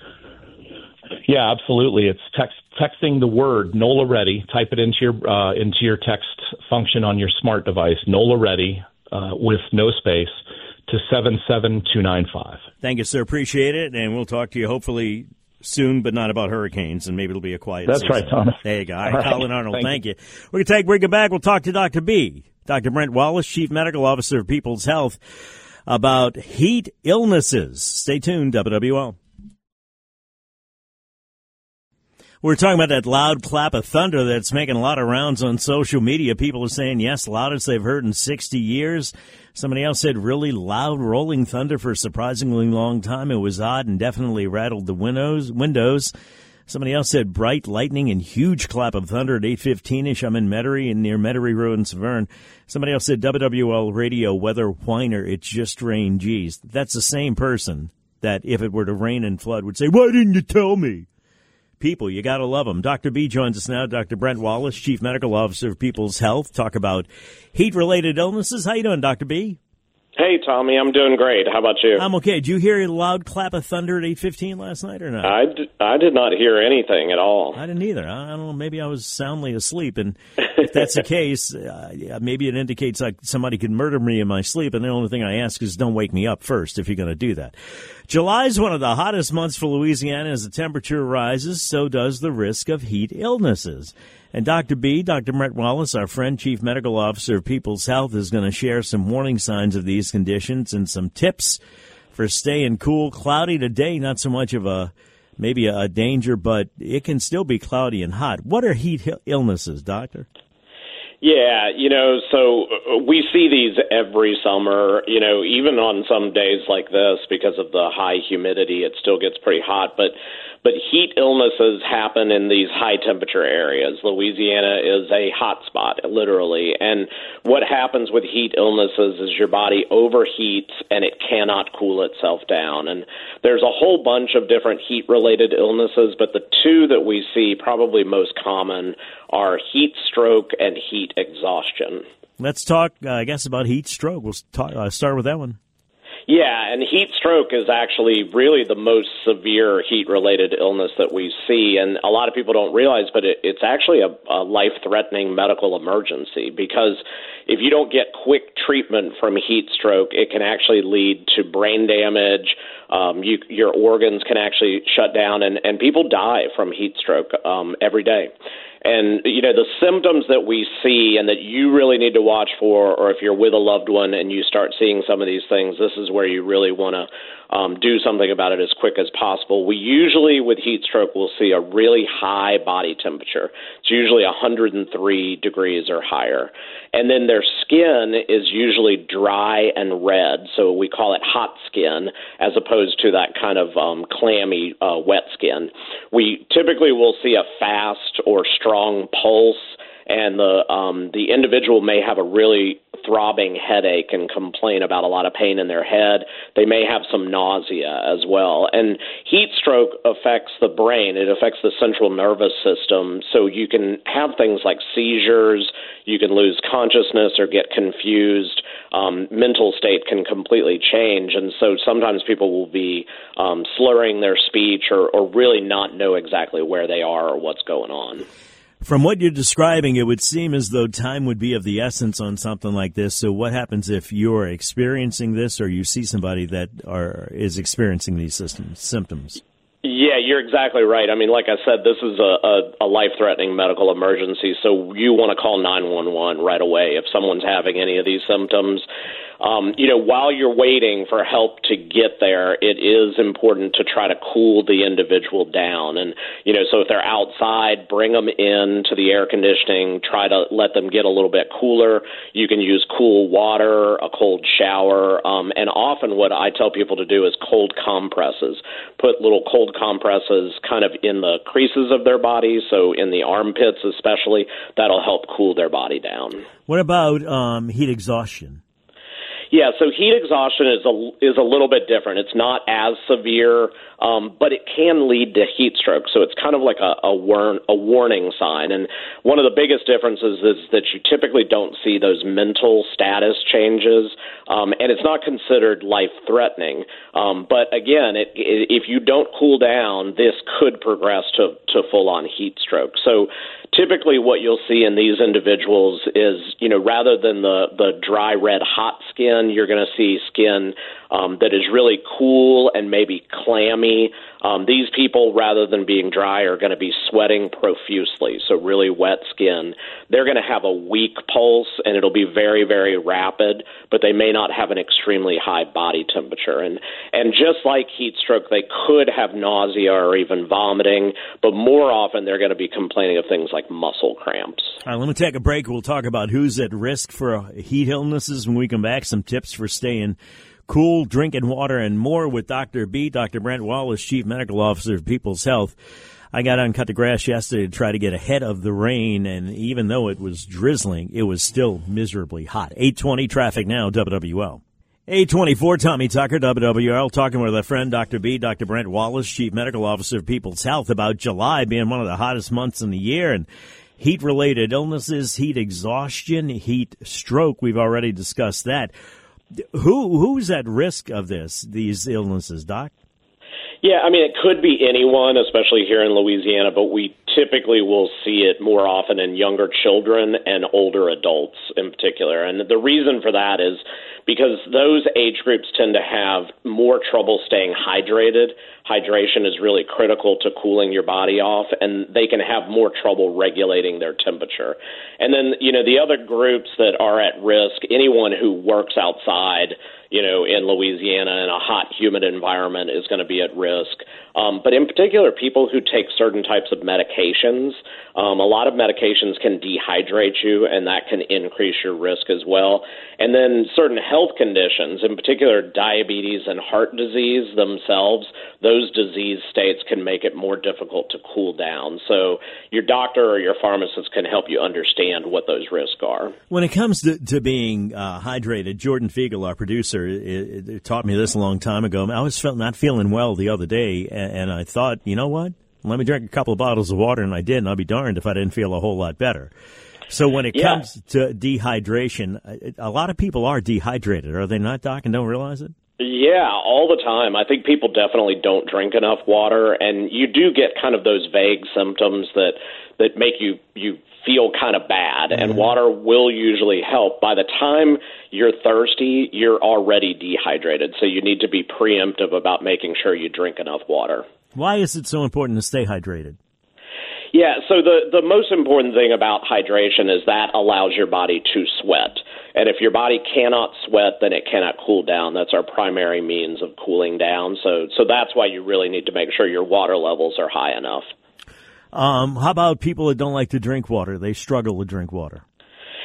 Yeah, absolutely. It's texting the word NOLA Ready. Type it into your text function on your smart device, NOLA Ready, with no space, to 77295. Thank you, sir. Appreciate it, and we'll talk to you hopefully soon, but not about hurricanes, and maybe it'll be a quiet That's season. Right, Thomas. There you go. All right, Colin Arnold, thank you. We're going to bring it back. We'll talk to Dr. B, Dr. Brent Wallace, Chief Medical Officer of People's Health, about heat illnesses. Stay tuned, WWL. We're talking about that loud clap of thunder that's making a lot of rounds on social media. People are saying, yes, loudest they've heard in 60 years. Somebody else said really loud rolling thunder for a surprisingly long time. It was odd and definitely rattled the windows. Somebody else said bright lightning and huge clap of thunder at 8:15-ish. I'm in Metairie and near Metairie Road in Severn. Somebody else said WWL radio weather whiner. It's just rain. Geez, that's the same person that if it were to rain and flood would say, why didn't you tell me? People, you got to love them. Dr. B joins us now. Dr. Brent Wallace, Chief Medical Officer of People's Health. Talk about heat-related illnesses. How you doing, Dr. B? Hey, Tommy. I'm doing great. How about you? I'm okay. Did you hear a loud clap of thunder at 8:15 last night or not? I did not hear anything at all. I didn't either. I don't know. Maybe I was soundly asleep. And if that's the case, maybe it indicates like somebody could murder me in my sleep. And the only thing I ask is don't wake me up first if you're going to do that. July is one of the hottest months for Louisiana. As the temperature rises, so does the risk of heat illnesses. And Dr. Brent Wallace, our friend, Chief Medical Officer of People's Health, is going to share some warning signs of these conditions and some tips for staying cool. Cloudy today, not so much of maybe a danger, but it can still be cloudy and hot. What are heat illnesses, Doctor? Yeah, so we see these every summer, even on some days like this because of the high humidity, it still gets pretty hot. But heat illnesses happen in these high temperature areas. Louisiana is a hot spot, literally. And what happens with heat illnesses is your body overheats and it cannot cool itself down. And there's a whole bunch of different heat-related illnesses, but the two that we see probably most common are heat stroke and heat exhaustion. Let's talk, about heat stroke. We'll start with that one. Yeah, and heat stroke is actually really the most severe heat-related illness that we see, and a lot of people don't realize, but it's actually a life-threatening medical emergency because if you don't get quick treatment from heat stroke, it can actually lead to brain damage. Your organs can actually shut down, and people die from heat stroke every day. And, the symptoms that we see and that you really need to watch for, or if you're with a loved one and you start seeing some of these things, this is where you really want to do something about it as quick as possible. We usually, with heat stroke, will see a really high body temperature. It's usually 103 degrees or higher. And then their skin is usually dry and red, so we call it hot skin, as opposed to that kind of clammy, wet skin. We typically will see a fast or strong pulse, and the individual may have a really throbbing headache and complain about a lot of pain in their head. They may have some nausea as well. And heat stroke affects the brain. It affects the central nervous system. So you can have things like seizures, you can lose consciousness or get confused. Mental state can completely change. And so sometimes people will be slurring their speech or really not know exactly where they are or what's going on. From what you're describing, it would seem as though time would be of the essence on something like this. So what happens if you're experiencing this or you see somebody that is experiencing these symptoms? Yeah, you're exactly right. I mean, like I said, this is a life-threatening medical emergency, so you want to call 911 right away if someone's having any of these symptoms. While you're waiting for help to get there, it is important to try to cool the individual down. And, so if they're outside, bring them in to the air conditioning, try to let them get a little bit cooler. You can use cool water, a cold shower, and often what I tell people to do is cold compresses. Put little cold compresses kind of in the creases of their body, so in the armpits especially. That'll help cool their body down. What about heat exhaustion? Yeah, so heat exhaustion is a little bit different. It's not as severe, but it can lead to heat stroke. So it's kind of like a warning sign. And one of the biggest differences is that you typically don't see those mental status changes, and it's not considered life-threatening. But again, if you don't cool down, this could progress to full-on heat stroke. So typically what you'll see in these individuals is, rather than the dry, red, hot skin, you're going to see skin that is really cool and maybe clammy. These people, rather than being dry, are going to be sweating profusely, so really wet skin. They're going to have a weak pulse, and it'll be very, very rapid, but they may not have an extremely high body temperature. And just like heat stroke, they could have nausea or even vomiting, but more often they're going to be complaining of things like muscle cramps. All right, let me take a break. We'll talk about who's at risk for heat illnesses when we come back, some tips for staying cool, drinking water, and more with Dr. Brent Wallace, Chief Medical Officer of People's Health. I got on Cut the Grass yesterday to try to get ahead of the rain, and even though it was drizzling, it was still miserably hot. 8:20 traffic now, WWL. 8:24, Tommy Tucker, WWL, talking with our friend Dr. Brent Wallace, Chief Medical Officer of People's Health, about July being one of the hottest months in the year, and heat-related illnesses, heat exhaustion, heat stroke. We've already discussed that. Who's at risk of these illnesses, Doc? Yeah, I mean, it could be anyone, especially here in Louisiana, but we typically will see it more often in younger children and older adults in particular. And the reason for that is because those age groups tend to have more trouble staying hydrated. Hydration is really critical to cooling your body off, and they can have more trouble regulating their temperature. And then, the other groups that are at risk, anyone who works outside, in Louisiana in a hot, humid environment is going to be at risk. But in particular, people who take certain types of medications, a lot of medications can dehydrate you, and that can increase your risk as well. And then certain health conditions, in particular diabetes and heart disease themselves, those disease states can make it more difficult to cool down. So your doctor or your pharmacist can help you understand what those risks are. When it comes to being hydrated, Jordan Fiegel, our producer, taught me this a long time ago. I was not feeling well the other day, and I thought, you know what? Let me drink a couple of bottles of water, and I did, and I'll be darned if I didn't feel a whole lot better. So when it comes to dehydration, a lot of people are dehydrated, are they not, Doc, and don't realize it? Yeah, all the time. I think people definitely don't drink enough water, and you do get kind of those vague symptoms that make you feel kind of bad, and water will usually help. By the time you're thirsty, you're already dehydrated, so you need to be preemptive about making sure you drink enough water. Why is it so important to stay hydrated? Yeah, so the most important thing about hydration is that allows your body to sweat. And if your body cannot sweat, then it cannot cool down. That's our primary means of cooling down. So that's why you really need to make sure your water levels are high enough. How about people that don't like to drink water? They struggle to drink water.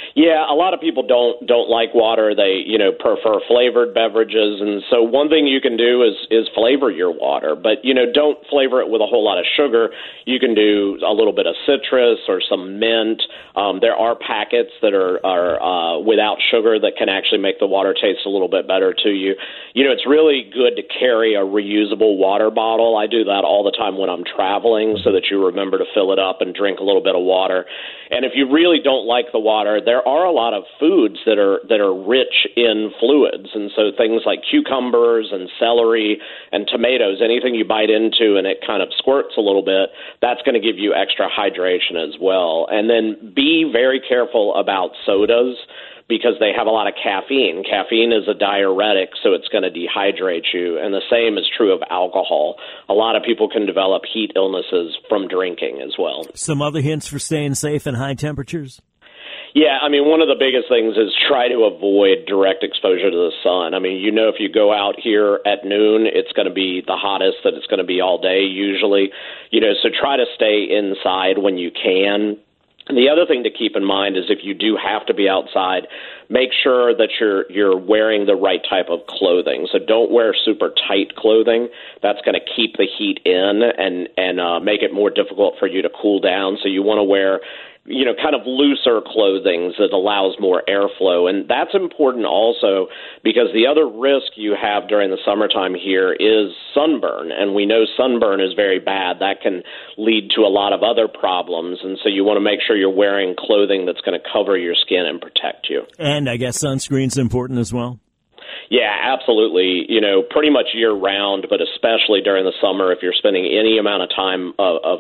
Yeah, a lot of people don't like water. They, prefer flavored beverages, and so one thing you can do is flavor your water, but don't flavor it with a whole lot of sugar. You can do a little bit of citrus or some mint. There are packets that are without sugar that can actually make the water taste a little bit better to you. It's really good to carry a reusable water bottle. I do that all the time when I'm traveling, so that you remember to fill it up and drink a little bit of water. And if you really don't like the water, there are a lot of foods that are rich in fluids, and so things like cucumbers and celery and tomatoes, anything you bite into and it kind of squirts a little bit, that's going to give you extra hydration as well. And then be very careful about sodas, because they have a lot of caffeine. Caffeine is a diuretic, so it's going to dehydrate you. And the same is true of alcohol. A lot of people can develop heat illnesses from drinking as well. Some other hints for staying safe in high temperatures? Yeah, one of the biggest things is try to avoid direct exposure to the sun. If you go out here at noon, it's going to be the hottest that it's going to be all day usually. So try to stay inside when you can. And the other thing to keep in mind is if you do have to be outside, make sure that you're wearing the right type of clothing. So don't wear super tight clothing. That's going to keep the heat in and make it more difficult for you to cool down. So you want to wear kind of looser clothing that allows more airflow. And that's important also because the other risk you have during the summertime here is sunburn. And we know sunburn is very bad. That can lead to a lot of other problems. And so you want to make sure you're wearing clothing that's going to cover your skin and protect you. And I guess sunscreen's important as well. Yeah, absolutely. Pretty much year round, but especially during the summer, if you're spending any amount of time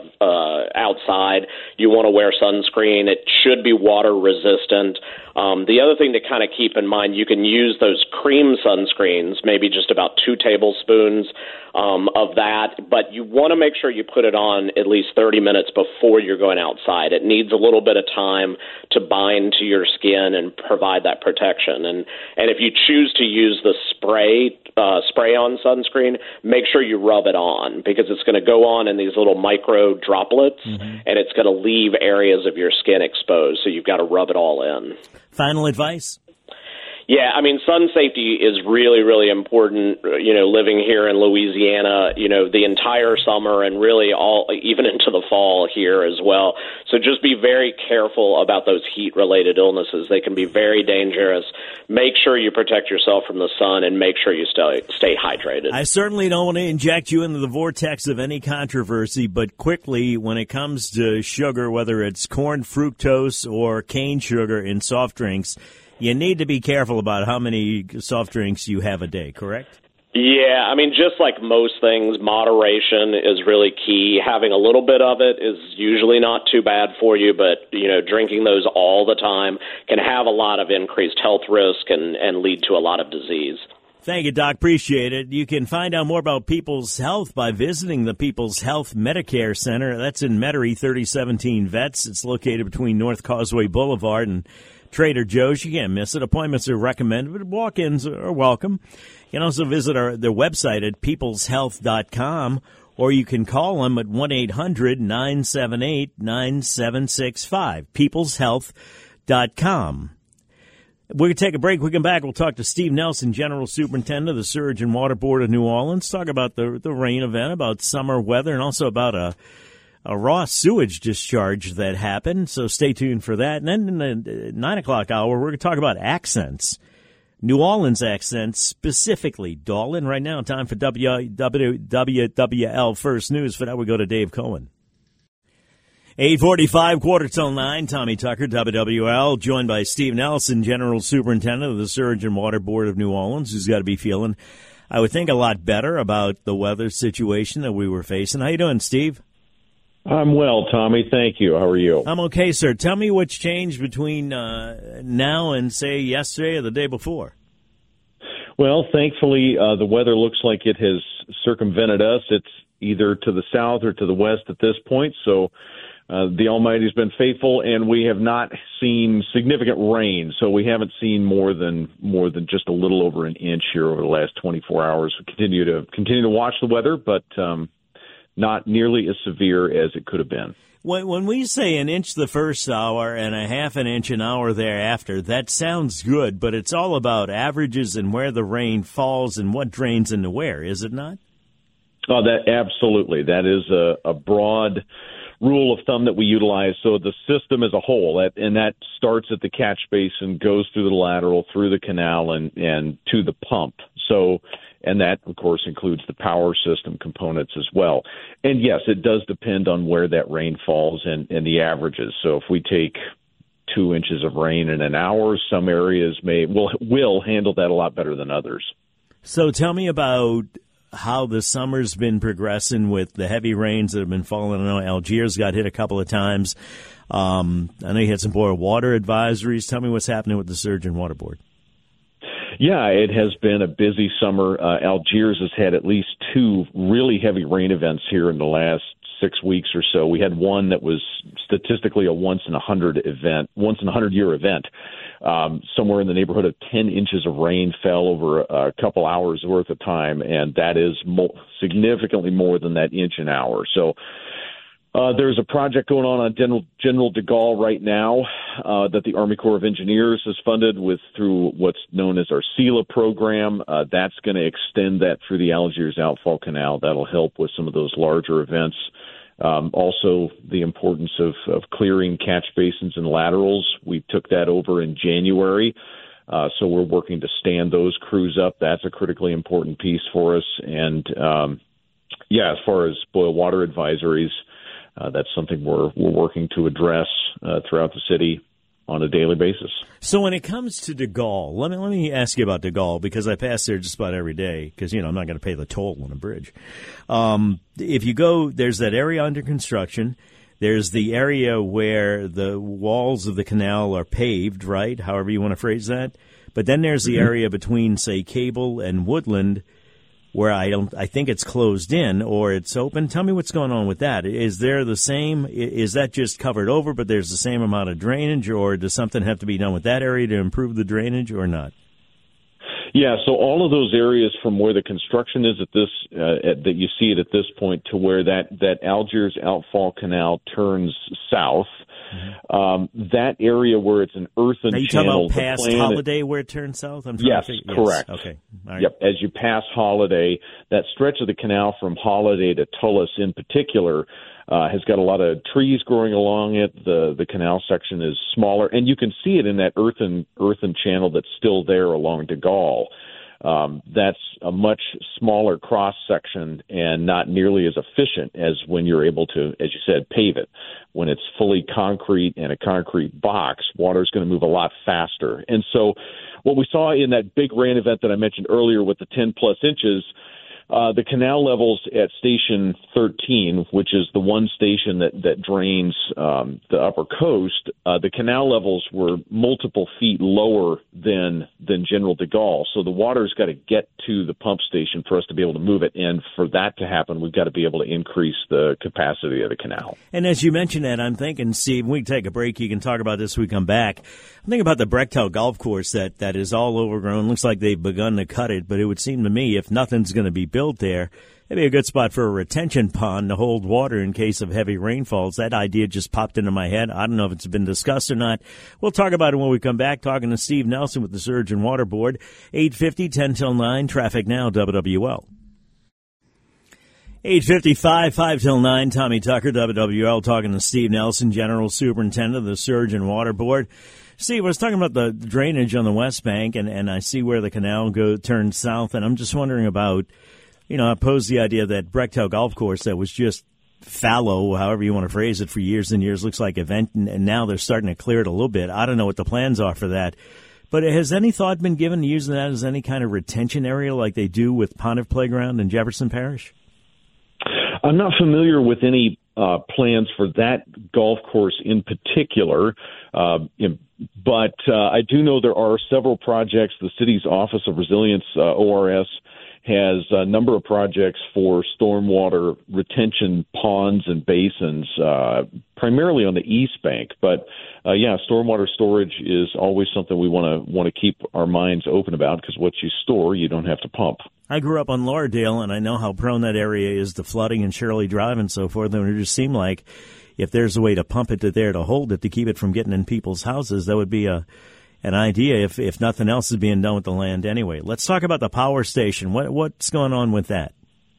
outside, you want to wear sunscreen. It should be water resistant. The other thing to kind of keep in mind, you can use those cream sunscreens, maybe just about 2 tablespoons of that, but you want to make sure you put it on at least 30 minutes before you're going outside. It needs a little bit of time to bind to your skin and provide that protection. And if you choose to use the spray-on sunscreen, make sure you rub it on because it's going to go on in these little micro droplets, and it's going to leave areas of your skin exposed, so you've got to rub it all in. Final advice? Yeah, sun safety is really, really important, living here in Louisiana, the entire summer and really even into the fall here as well. So just be very careful about those heat-related illnesses. They can be very dangerous. Make sure you protect yourself from the sun and make sure you stay hydrated. I certainly don't want to inject you into the vortex of any controversy, but quickly, when it comes to sugar, whether it's corn fructose or cane sugar in soft drinks, you need to be careful about how many soft drinks you have a day, correct? Yeah, just like most things, moderation is really key. Having a little bit of it is usually not too bad for you, but, drinking those all the time can have a lot of increased health risk and lead to a lot of disease. Thank you, Doc. Appreciate it. You can find out more about People's Health by visiting the People's Health Medicare Center. That's in Metairie, 3017 Vets. It's located between North Causeway Boulevard and Trader Joe's. You can't miss it. Appointments are recommended, but walk-ins are welcome. You can also visit their website at peopleshealth.com, or you can call them at 1-800-978-9765, peopleshealth.com. We're going to take a break. We come back. We'll talk to Steve Nelson, General Superintendent of the Surge and Water Board of New Orleans, talk about the rain event, about summer weather, and also about a raw sewage discharge that happened. So stay tuned for that. And then in the 9 o'clock hour, we're going to talk about accents, New Orleans accents specifically. Dolan, right now, time for WWL First News. For that, we go to Dave Cohen. 8:45, quarter till 9. Tommy Tucker, WWL, joined by Steve Nelson, General Superintendent of the Surge and Water Board of New Orleans, who's got to be feeling, I would think, a lot better about the weather situation that we were facing. How you doing, Steve? I'm well, Tommy. Thank you. How are you? I'm okay, sir. Tell me what's changed between now and, say, yesterday or the day before. Well, thankfully, the weather looks like it has circumvented us. It's either to the south or to the west at this point, so the Almighty's been faithful, and we have not seen significant rain, so we haven't seen more than just a little over an inch here over the last 24 hours. We continue to watch the weather, but not nearly as severe as it could have been. When we say an inch the first hour and a half an inch an hour thereafter, that sounds good, but it's all about averages and where the rain falls and what drains into where, is it not? Oh, that absolutely. That is a broad rule of thumb that we utilize. So the system as a whole, and that starts at the catch basin, goes through the lateral, through the canal, and to the pump. So, and that, of course, includes the power system components as well. And yes, it does depend on where that rain falls and the averages. So if we take 2 inches of rain in an hour, some areas will handle that a lot better than others. So tell me about how the summer's been progressing with the heavy rains that have been falling. I know Algiers got hit a couple of times. I know you had some boil water advisories. Tell me what's happening with the Surgeon Water Board. Yeah, it has been a busy summer. Algiers has had at least 2 really heavy rain events here in the last 6 weeks or so. We had one that was statistically a once in a 100-year event. Somewhere in the neighborhood of 10 inches of rain fell over a couple hours worth of time, and that is significantly more than that inch an hour. So there's a project going on General de Gaulle right now that the Army Corps of Engineers has funded through what's known as our SELA program. That's going to extend that through the Algiers Outfall Canal. That'll help with some of those larger events. Also, the importance of clearing catch basins and laterals. We took that over in January, so we're working to stand those crews up. That's a critically important piece for us. And, as far as boil water advisories, that's something we're working to address throughout the city on a daily basis. So when it comes to de Gaulle, let me ask you about de Gaulle, because I pass there just about every day because, I'm not going to pay the toll on a bridge. If you go, there's that area under construction. There's the area where the walls of the canal are paved, right? However you want to phrase that. But then there's the area between, say, Cable and Woodland, where I think it's closed in or it's open. Tell me what's going on with that. Is there the same, is that just covered over, but there's the same amount of drainage, or does something have to be done with that area to improve the drainage or not? Yeah, so all of those areas from where the construction is that you see it at this point to where that Algiers Outfall Canal turns south, that area where it's an earthen channel. Are you talking about past Holiday where it turns south? Yes, correct. Yes. Okay. All right. Yep. As you pass Holiday, that stretch of the canal from Holiday to Tullis in particular has got a lot of trees growing along it. The canal section is smaller, and you can see it in that earthen channel that's still there along de Gaulle. That's a much smaller cross section and not nearly as efficient as when you're able to, as you said, pave it. When it's fully concrete and a concrete box, water's going to move a lot faster. And so what we saw in that big rain event that I mentioned earlier with the 10 plus inches, the canal levels at Station 13, which is the one station that drains the upper coast, the canal levels were multiple feet lower than General de Gaulle. So the water's got to get to the pump station for us to be able to move it. And for that to happen, we've got to be able to increase the capacity of the canal. And as you mentioned that, I'm thinking, Steve, we can take a break. You can talk about this when we come back. I'm thinking about the Brechtel Golf Course that is all overgrown. Looks like they've begun to cut it, but it would seem to me if nothing's going to be built there, it'd be a good spot for a retention pond to hold water in case of heavy rainfalls. That idea just popped into my head. I don't know if it's been discussed or not. We'll talk about it when we come back, talking to Steve Nelson with the Surgeon Water Board. 8:50, 10 till 9, traffic now, WWL. 8:55, 5 till 9, Tommy Tucker, WWL, talking to Steve Nelson, General Superintendent of the Surgeon Water Board. Steve, I was talking about the drainage on the West Bank, and I see where the canal turns south, and I'm just wondering about, I posed the idea that Brechtel Golf Course that was just fallow, however you want to phrase it, for years and years, looks like event, and now they're starting to clear it a little bit. I don't know what the plans are for that. But has any thought been given to using that as any kind of retention area like they do with Pontiff Playground in Jefferson Parish? I'm not familiar with any plans for that golf course in particular, but I do know there are several projects. The city's Office of Resilience, ORS, has a number of projects for stormwater retention ponds and basins, primarily on the East Bank. But stormwater storage is always something we want to keep our minds open about, because what you store, you don't have to pump. I grew up on Lauredale, and I know how prone that area is to flooding and Shirley Drive and so forth. And it just seemed like if there's a way to pump it to there to hold it, to keep it from getting in people's houses, that would be an idea if nothing else is being done with the land anyway. Let's talk about the power station. What's going on with that?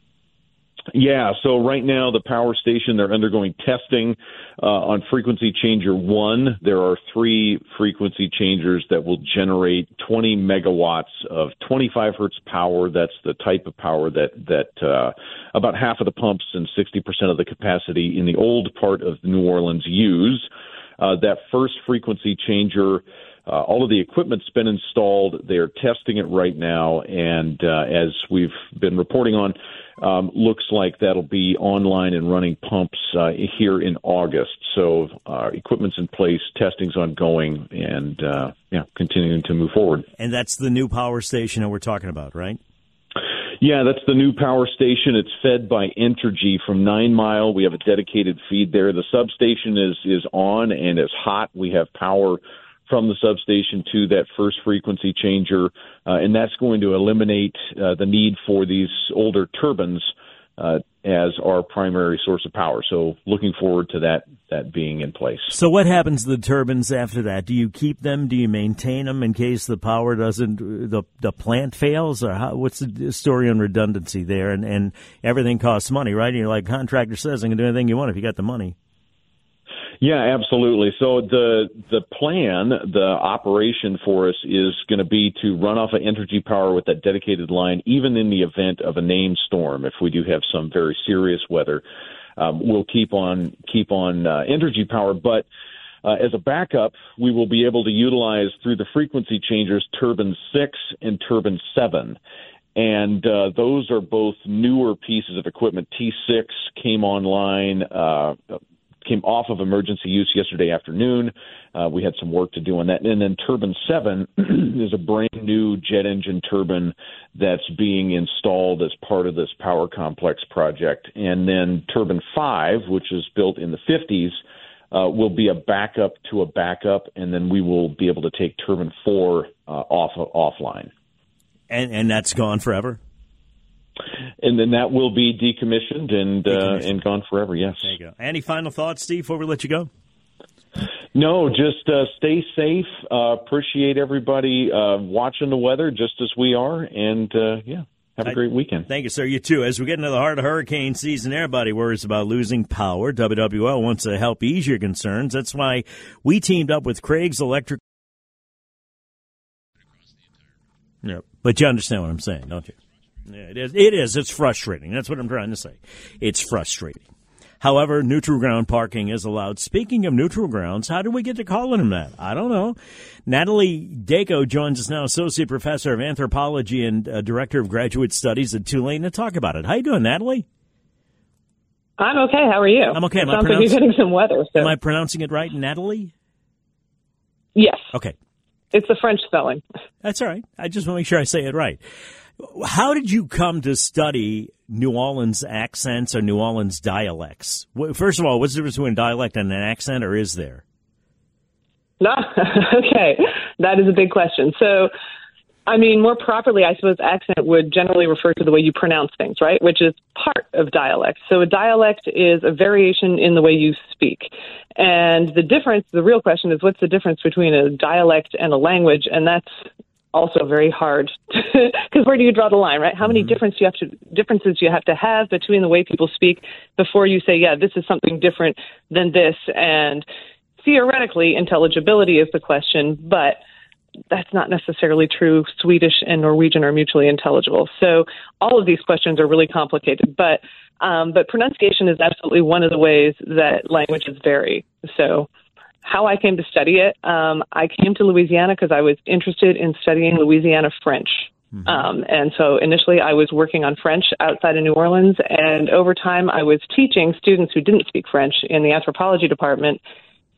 Yeah, so right now the power station, they're undergoing testing on frequency changer 1. There are 3 frequency changers that will generate 20 megawatts of 25 hertz power. That's the type of power that about half of the pumps and 60% of the capacity in the old part of New Orleans use. That first frequency changer, all of the equipment's been installed. They are testing it right now, and as we've been reporting on, looks like that'll be online and running pumps here in August. So equipment's in place, testing's ongoing, and continuing to move forward. And that's the new power station that we're talking about, right? Yeah, that's the new power station. It's fed by Entergy from 9 Mile. We have a dedicated feed there. The substation is on and is hot. We have power from the substation to that first frequency changer, and that's going to eliminate the need for these older turbines as our primary source of power. So looking forward to that being in place. So what happens to the turbines after that? Do you keep them? Do you maintain them in case the power the plant fails? Or what's the story on redundancy there? And everything costs money, right? And you're like, contractor says, I can do anything you want if you got the money. Yeah, absolutely. So the plan, the operation for us is going to be to run off of Entergy power with that dedicated line, even in the event of a named storm. If we do have some very serious weather, we'll keep on Entergy power. But as a backup, we will be able to utilize through the frequency changers turbine 6 and turbine 7. And those are both newer pieces of equipment. T6 came online, came off of emergency use yesterday afternoon. We had some work to do on that. And then Turbine 7 is a brand new jet engine turbine that's being installed as part of this power complex project. And then Turbine 5, which is built in the 50s, will be a backup to a backup, and then we will be able to take Turbine 4 offline. And that's gone forever? And then that will be decommissioned and gone forever, yes. There you go. Any final thoughts, Steve, before we let you go? No, just stay safe. Appreciate everybody watching the weather just as we are. And, have a great weekend. Thank you, sir. You too. As we get into the heart of hurricane season, everybody worries about losing power. WWL wants to help ease your concerns. That's why we teamed up with Craig's Electric. Yeah, but you understand what I'm saying, don't you? Yeah, it is. It's frustrating. That's what I'm trying to say. It's frustrating. However, neutral ground parking is allowed. Speaking of neutral grounds, how do we get to calling them that? I don't know. Natalie Dacko joins us now, Associate Professor of Anthropology and Director of Graduate Studies at Tulane, to talk about it. How you doing, Natalie? I'm okay. How are you? I'm okay. Sounds like you're getting some weather. So. Am I pronouncing it right, Natalie? Yes. Okay. It's a French spelling. That's all right. I just want to make sure I say it right. How did you come to study New Orleans accents or New Orleans dialects? First of all, what's the difference between a dialect and an accent, or is there? No. Okay. That is a big question. So, I mean, more properly, I suppose accent would generally refer to the way you pronounce things, right? Which is part of dialect. So a dialect is a variation in the way you speak. And the difference, the real question is, what's the difference between a dialect and a language? And that's also very hard, because where do you draw the line, right? How many differences you have to have between the way people speak before you say, yeah, this is something different than this? And theoretically, intelligibility is the question, but that's not necessarily true. Swedish and Norwegian are mutually intelligible. So all of these questions are really complicated, but pronunciation is absolutely one of the ways that languages vary. So how I came to study it, I came to Louisiana because I was interested in studying Louisiana French. And so initially I was working on French outside of New Orleans, and over time I was teaching students who didn't speak French in the anthropology department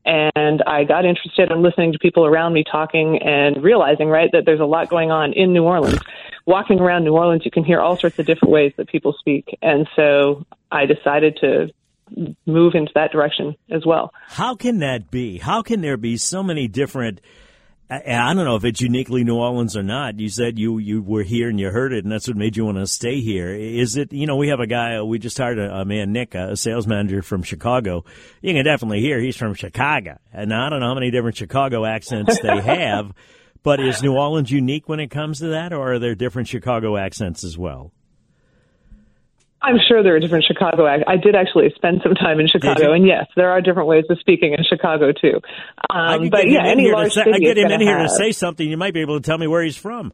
And I got interested in listening to people around me talking and realizing, right, that there's a lot going on in New Orleans. Walking around New Orleans, you can hear all sorts of different ways that people speak. And so I decided to move into that direction as well. How can that be? How can there be so many different, I don't know if it's uniquely New Orleans or not. You said you were here and you heard it, and that's what made you want to stay here. Is it, we have a guy, we just hired a man, Nick, a sales manager from Chicago. You can definitely hear he's from Chicago. And I don't know how many different Chicago accents they have, but is New Orleans unique when it comes to that, or are there different Chicago accents as well? I'm sure there are different Chicago accents. I did actually spend some time in Chicago, and yes, there are different ways of speaking in Chicago too. But yeah, any large city. I get him in here to say something. You might be able to tell me where he's from.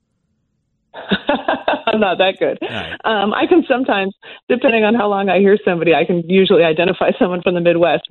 I'm not that good. Right. I can sometimes, depending on how long I hear somebody, I can usually identify someone from the Midwest.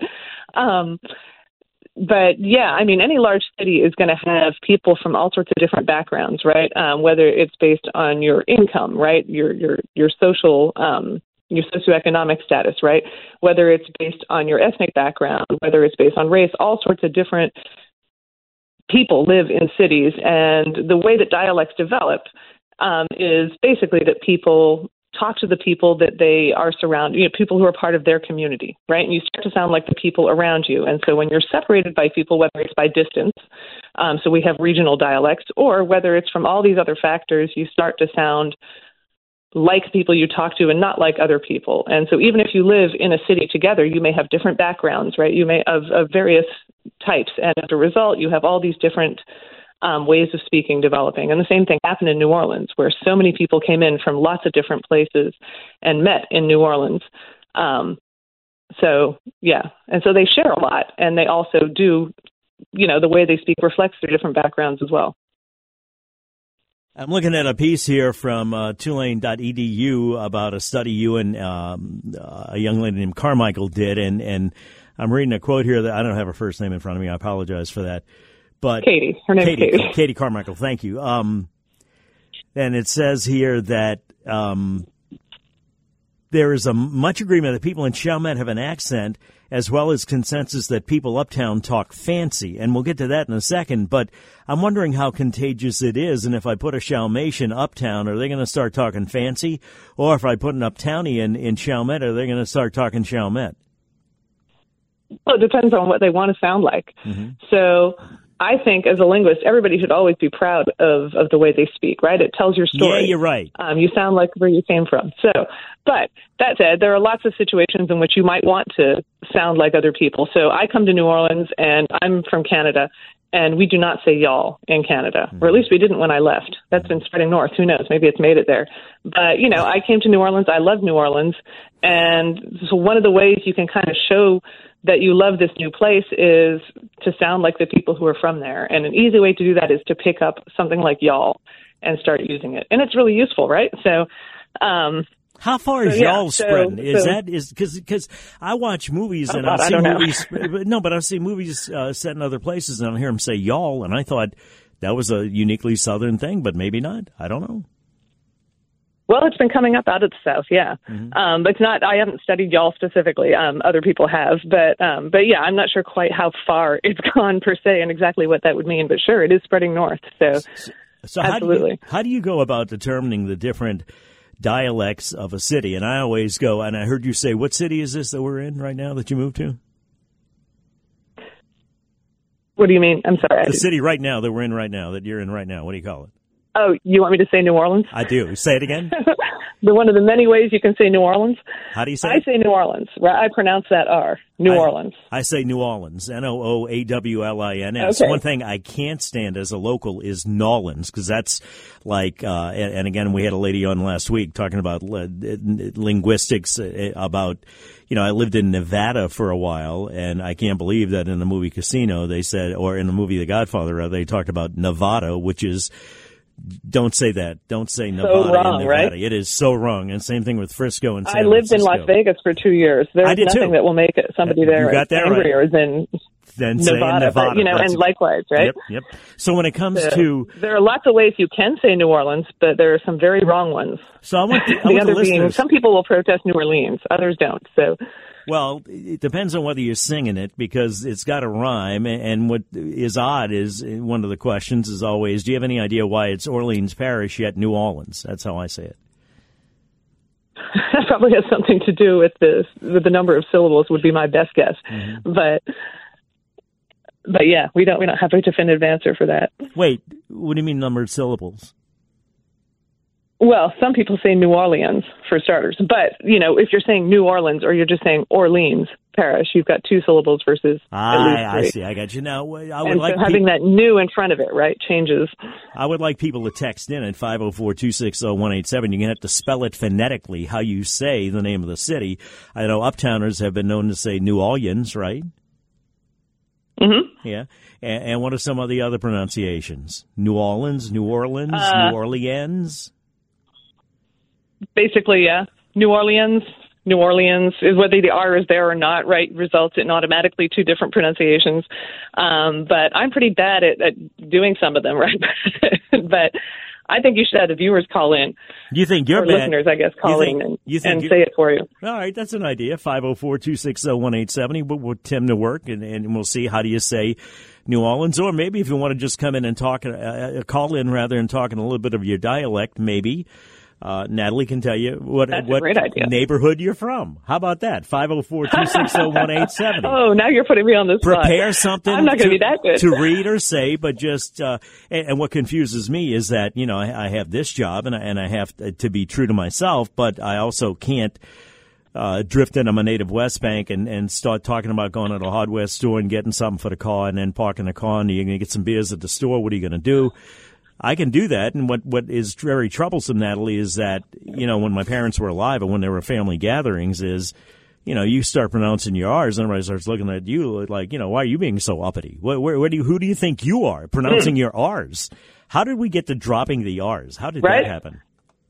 But yeah, I mean, any large city is going to have people from all sorts of different backgrounds, right? Whether it's based on your income, right? Your social, your socioeconomic status, right? Whether it's based on your ethnic background, whether it's based on race, all sorts of different people live in cities. And the way that dialects develop is basically that people talk to the people that they are surrounded, people who are part of their community, right? And you start to sound like the people around you. And so when you're separated by people, whether it's by distance, so we have regional dialects, or whether it's from all these other factors, you start to sound like people you talk to and not like other people. And so even if you live in a city together, you may have different backgrounds, right? You may of various types. And as a result, you have all these different ways of speaking developing. And the same thing happened in New Orleans, where so many people came in from lots of different places and met in New Orleans. So, yeah. And so they share a lot, and they also do, the way they speak reflects their different backgrounds as well. I'm looking at a piece here from Tulane.edu about a study you and a young lady named Carmichael did, and I'm reading a quote here that I don't have her first name in front of me. I apologize for that. But Katie. Her name's Katie. Katie Carmichael, thank you. And it says here that there is a much agreement that people in Chalmette have an accent, as well as consensus that people uptown talk fancy. And we'll get to that in a second. But I'm wondering how contagious it is. And if I put a Chalmatian uptown, are they going to start talking fancy? Or if I put an uptownian in Chalmette, are they going to start talking Chalmette? Well, it depends on what they want to sound like. Mm-hmm. So I think as a linguist, everybody should always be proud of the way they speak, right? It tells your story. Yeah, you're right. You sound like where you came from. So, but that said, there are lots of situations in which you might want to sound like other people. So I come to New Orleans, and I'm from Canada, and we do not say y'all in Canada, or at least we didn't when I left. That's been spreading north. Who knows? Maybe it's made it there. But, I came to New Orleans. I love New Orleans. And so one of the ways you can kind of show that you love this new place is to sound like the people who are from there. And an easy way to do that is to pick up something like y'all and start using it. And it's really useful, right? So, how far is y'all spreading? Because I watch movies and I see movies. But I see movies set in other places, and I hear them say y'all, and I thought that was a uniquely Southern thing, but maybe not. I don't know. Well, it's been coming up out of the South, yeah. Mm-hmm. But it's not. I haven't studied y'all specifically. Other people have, but yeah, I'm not sure quite how far it's gone per se, and exactly what that would mean. But sure, it is spreading north. So absolutely. How do you go about determining the different dialects of a city? And I always go, and I heard you say, what city is this that we're in right now that you moved to? What do you mean? I'm sorry. The city right now that we're in right now, that you're in right now. What do you call it? Oh, you want me to say New Orleans? I do. Say it again. One of the many ways you can say New Orleans. How do you say it? I say New Orleans. I pronounce that R. New Orleans. I say New Orleans. Noawlins. Okay. One thing I can't stand as a local is Nolans, because that's like, and again, we had a lady on last week talking about linguistics, about, I lived in Nevada for a while, and I can't believe that in the movie Casino they said, or in the movie The Godfather, they talked about Nevada, which is, don't say that. Don't say Nevada so wrong, in Nevada. Right? It is so wrong. And same thing with Frisco and San I lived Francisco. in Las Vegas for 2 years. There's nothing that will make somebody there angrier than than say Nevada. But, and likewise, right? Yep. So when it comes to... There are lots of ways you can say New Orleans, but there are some very wrong ones. So I want the other being, some people will protest New Orleans, others don't. So, well, it depends on whether you're singing it, because it's got a rhyme. And what is odd is, one of the questions is always, do you have any idea why it's Orleans Parish yet New Orleans? That's how I say it. That probably has something to do with the number of syllables would be my best guess. Mm-hmm. But yeah, we don't have a definitive answer for that. Wait, what do you mean number of syllables? Well, some people say New Orleans for starters, but if you're saying New Orleans or you're just saying Orleans Parish, you've got two syllables versus at least three. I see. I got you. Now, having that new in front of it, right, changes. I would like people to text in at 504-260-187. You're going to have to spell it phonetically how you say the name of the city. I know Uptowners have been known to say New Orleans, right? Mm-hmm. Yeah. And what are some of the other pronunciations? New Orleans, New Orleans, New Orleans? Basically, yeah. New Orleans is whether the R is there or not, right, results in automatically two different pronunciations. But I'm pretty bad at doing some of them, right? But I think you should have the viewers call in. You think you're or bad? Listeners, I guess, call in and say it for you. All right, that's an idea. 504-260-1870. We'll put Tim to work, and we'll see how do you say New Orleans. Or maybe if you want to just come in and talk, call in rather than talking a little bit of your dialect, maybe. Natalie can tell you what neighborhood you're from. How about that? 504-260-1870. Oh, now you're putting me on the spot. Prepare something. I'm not going to be that good. To read or say, but just, and what confuses me is that, I have this job and I have to be true to myself, but I also can't, drift into my native West Bank and start talking about going to the hardware store and getting something for the car and then parking the car and you're going to get some beers at the store. What are you going to do? I can do that, and what is very troublesome, Natalie, is that, when my parents were alive and when there were family gatherings is, you start pronouncing your R's and everybody starts looking at you like, why are you being so uppity? Who do you think you are pronouncing your R's? How did we get to dropping the R's? How did that happen?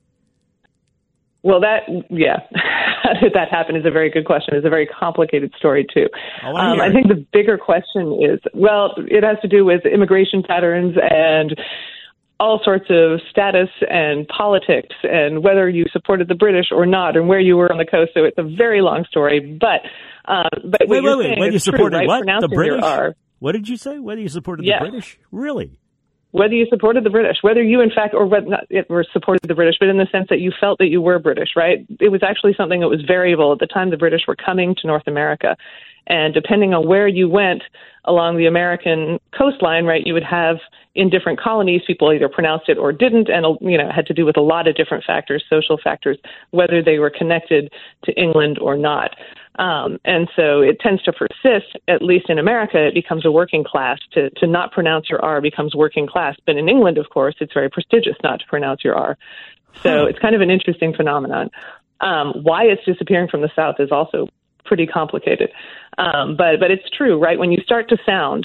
Well, how did that happen is a very good question. It's a very complicated story, too. I think the bigger question is, it has to do with immigration patterns and all sorts of status and politics and whether you supported the British or not and where you were on the coast. So it's a very long story. But wait. Whether you supported true, right? What? The British? What did you say? Whether you supported the British? Really? Whether you supported the British, whether you in fact, or whether not it were supported the British, but in the sense that you felt that you were British, right? It was actually something that was variable at the time the British were coming to North America. And depending on where you went along the American coastline, right, you would have in different colonies, people either pronounced it or didn't, and, it had to do with a lot of different factors, social factors, whether they were connected to England or not. And so it tends to persist, at least in America, it becomes a working class. To not pronounce your R becomes working class. But in England, of course, it's very prestigious not to pronounce your R. So it's kind of an interesting phenomenon. Why it's disappearing from the South is also pretty complicated. But it's true, right? When you start to sound,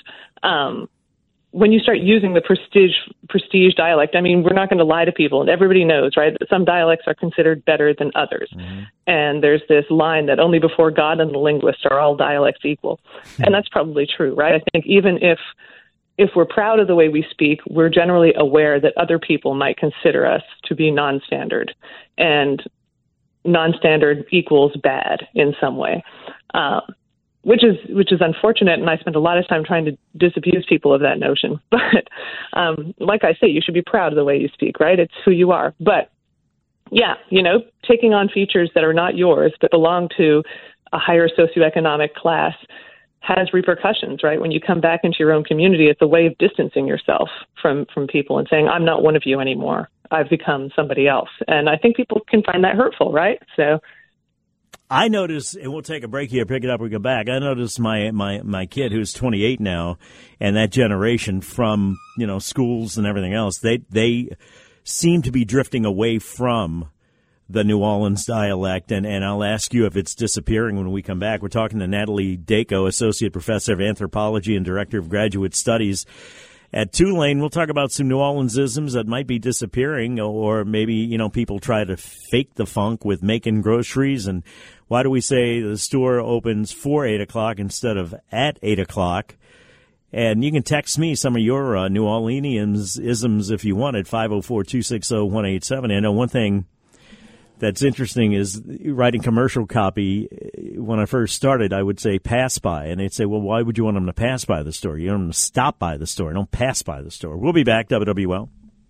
when you start using the prestige dialect, I mean, we're not going to lie to people, and everybody knows, right, that some dialects are considered better than others. Mm-hmm. And there's this line that only before God and the linguist are all dialects equal. And that's probably true, right? I think even if we're proud of the way we speak, we're generally aware that other people might consider us to be non-standard. And non-standard equals bad in some way. Which is unfortunate, and I spend a lot of time trying to disabuse people of that notion. But like I say, you should be proud of the way you speak, right? It's who you are. But yeah, taking on features that are not yours but belong to a higher socioeconomic class has repercussions, right? When you come back into your own community, it's a way of distancing yourself from people and saying, I'm not one of you anymore. I've become somebody else. And I think people can find that hurtful, right? So I notice, and we'll take a break here, pick it up, we go back. I notice my kid, who's 28 now, and that generation from, schools and everything else, they seem to be drifting away from the New Orleans dialect, and I'll ask you if it's disappearing when we come back. We're talking to Natalie Dayko, Associate Professor of Anthropology and Director of Graduate Studies At Tulane, we'll talk about some New Orleans-isms that might be disappearing, or maybe, people try to fake the funk with making groceries. And why do we say the store opens for 8 o'clock instead of at 8 o'clock? And you can text me some of your New Orleans-isms if you want at 504-260-187. I know one thing that's interesting is writing commercial copy. When I first started, I would say pass by, and they'd say, well, why would you want them to pass by the store? You want them to stop by the store. Don't pass by the store. We'll be back, WWL.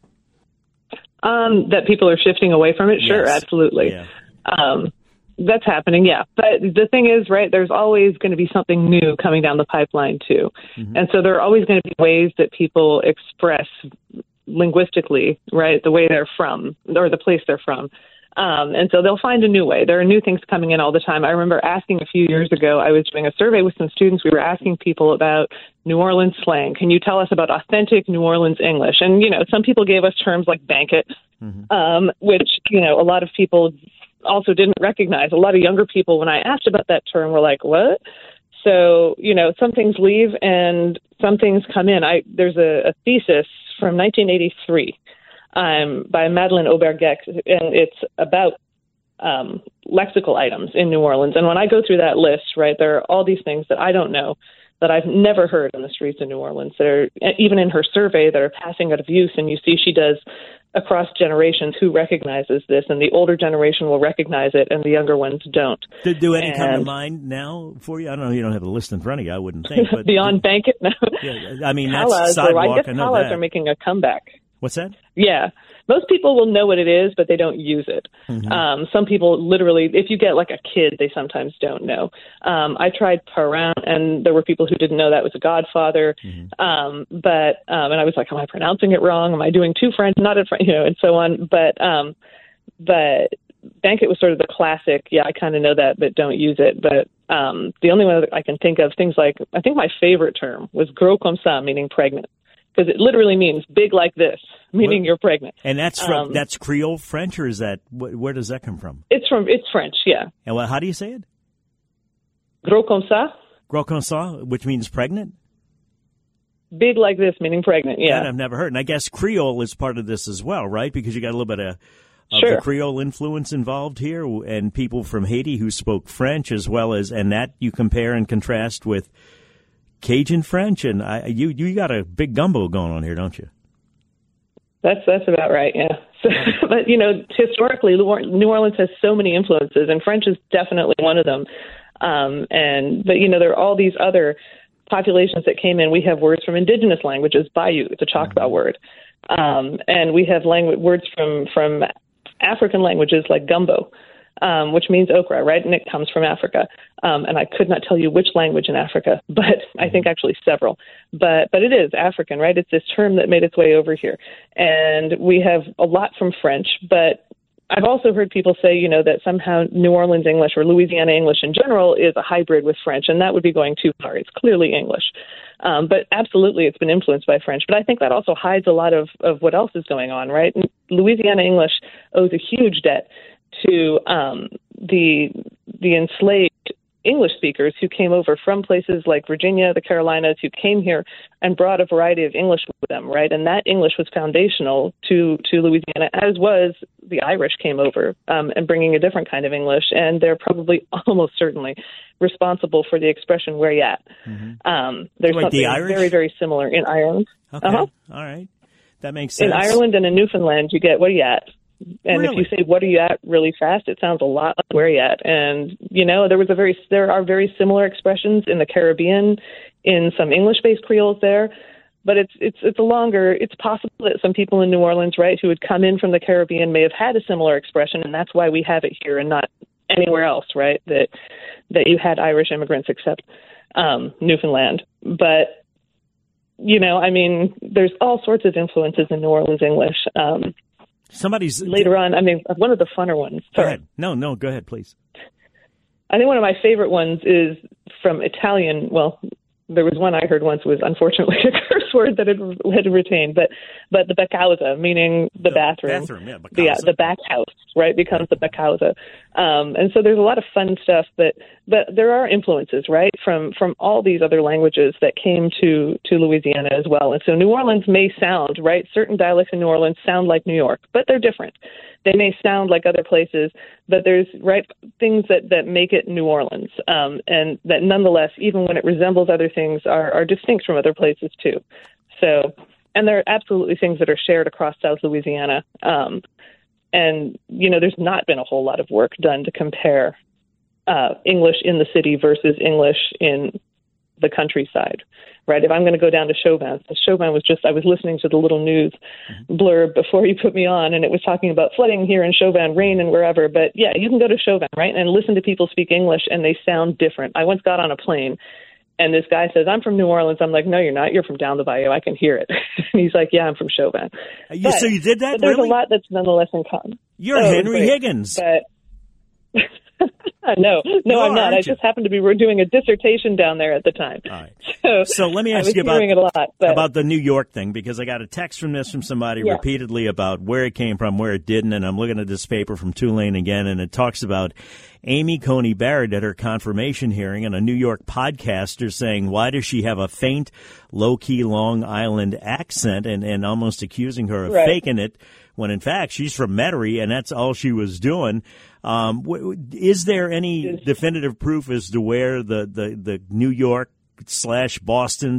That people are shifting away from it? Sure, yes. Absolutely. Yeah. That's happening, yeah. But the thing is, right, there's always going to be something new coming down the pipeline, too. Mm-hmm. And so there are always going to be ways that people express linguistically, right, the way they're from or the place they're from. And so they'll find a new way. There are new things coming in all the time. I remember asking a few years ago, I was doing a survey with some students. We were asking people about New Orleans slang. Can you tell us about authentic New Orleans English? And, some people gave us terms like bank it, which, a lot of people also didn't recognize. A lot of younger people, when I asked about that term, were like, what? So, some things leave and some things come in. There's a thesis from 1983 by Madeleine Aubergeck, and it's about lexical items in New Orleans. And when I go through that list, right, there are all these things that I don't know, that I've never heard on the streets of New Orleans, that are, even in her survey, that are passing out of use. And you see she does across generations who recognizes this, and the older generation will recognize it, and the younger ones don't. Do any come to mind now for you? I don't know. You don't have the list in front of you, I wouldn't think. But beyond bank it? No. Yeah, I mean, that's sidewalk. I know that. Are making a comeback. What's that? Yeah. Most people will know what it is, but they don't use it. Mm-hmm. Some people literally, if you get like a kid, they sometimes don't know. I tried parrain, and there were people who didn't know that was a godfather. Mm-hmm. And I was like, am I pronouncing it wrong? Am I doing too French? Not in French, and so on. But banquet was sort of the classic. Yeah, I kind of know that, but don't use it. But the only one that I can think of, things like, I think my favorite term was gros comme ça, meaning pregnant. Because it literally means big like this, meaning you're pregnant. And that's that's Creole French, or is that where does that come from? It's French, yeah. And how do you say it? Gros comme ça. Gros comme ça, which means pregnant. Big like this, meaning pregnant. Yeah, that I've never heard. And I guess Creole is part of this as well, right? Because you got a little bit of sure. the Creole influence involved here, and people from Haiti who spoke French as well as, and that you compare and contrast with Cajun French, and you got a big gumbo going on here, don't you? That's about right, yeah. So, but historically, New Orleans has so many influences, and French is definitely one of them. But there are all these other populations that came in. We have words from indigenous languages. Bayou, it's a Choctaw word, and we have words from African languages like gumbo. Which means okra, right? And it comes from Africa. And I could not tell you which language in Africa, but I think actually several. But it is African, right? It's this term that made its way over here. And we have a lot from French, but I've also heard people say, that somehow New Orleans English or Louisiana English in general is a hybrid with French, and that would be going too far. It's clearly English. But absolutely, it's been influenced by French. But I think that also hides a lot of what else is going on, right? Louisiana English owes a huge debt to the enslaved English speakers who came over from places like Virginia, the Carolinas, who came here and brought a variety of English with them, right? And that English was foundational to Louisiana, as was the Irish came over and bringing a different kind of English. And they're probably almost certainly responsible for the expression "where you at." Mm-hmm. There's something very, very similar in Ireland. Okay. All right. That makes sense. In Ireland and in Newfoundland, you get "what are you at?" And really? If you say "what are you at?" really fast, it sounds a lot like "where are you at?" And there are very similar expressions in the Caribbean, in some English-based Creoles there. But it's possible that some people in New Orleans, right, who had come in from the Caribbean may have had a similar expression, and that's why we have it here and not anywhere else, right? That you had Irish immigrants except Newfoundland, but. There's all sorts of influences in New Orleans English. Later on, one of the funner ones. Go ahead. No, go ahead, please. I think one of my favorite ones is from Italian. Well, there was one I heard once was unfortunately a curse word that it had retained, but the baccausa, meaning the bathroom. Yeah, the back house, right, becomes the baccausa. And so there's a lot of fun stuff, but there are influences, right, from all these other languages that came to Louisiana as well. And so New Orleans may sound, right, certain dialects in New Orleans sound like New York, but they're different. They may sound like other places, but there's, right, things that make it New Orleans, and that nonetheless, even when it resembles other things, are distinct from other places too. So, and there are absolutely things that are shared across South Louisiana. And, there's not been a whole lot of work done to compare English in the city versus English in the countryside, right? If I'm going to go down to Chauvin, I was listening to the little news blurb before you put me on, and it was talking about flooding here in Chauvin, rain and wherever. But yeah, you can go to Chauvin, right, and listen to people speak English, and they sound different. I once got on a plane, and this guy says, "I'm from New Orleans." I'm like, "No, you're not. You're from down the bayou. I can hear it." And he's like, "Yeah, I'm from Chauvin." So you did that? But there's really? a lot that's nonetheless in common. You're Henry Higgins. But No, I'm not. I just happened to be doing a dissertation down there at the time. All right. So let me ask you about the New York thing, because I got a text from somebody repeatedly about where it came from, where it didn't, and I'm looking at this paper from Tulane again, and it talks about Amy Coney Barrett at her confirmation hearing, and a New York podcaster saying, why does she have a faint, low-key Long Island accent, and almost accusing her of faking it, when in fact she's from Metairie, and that's all she was doing. Is there any definitive proof as to where the New York / Boston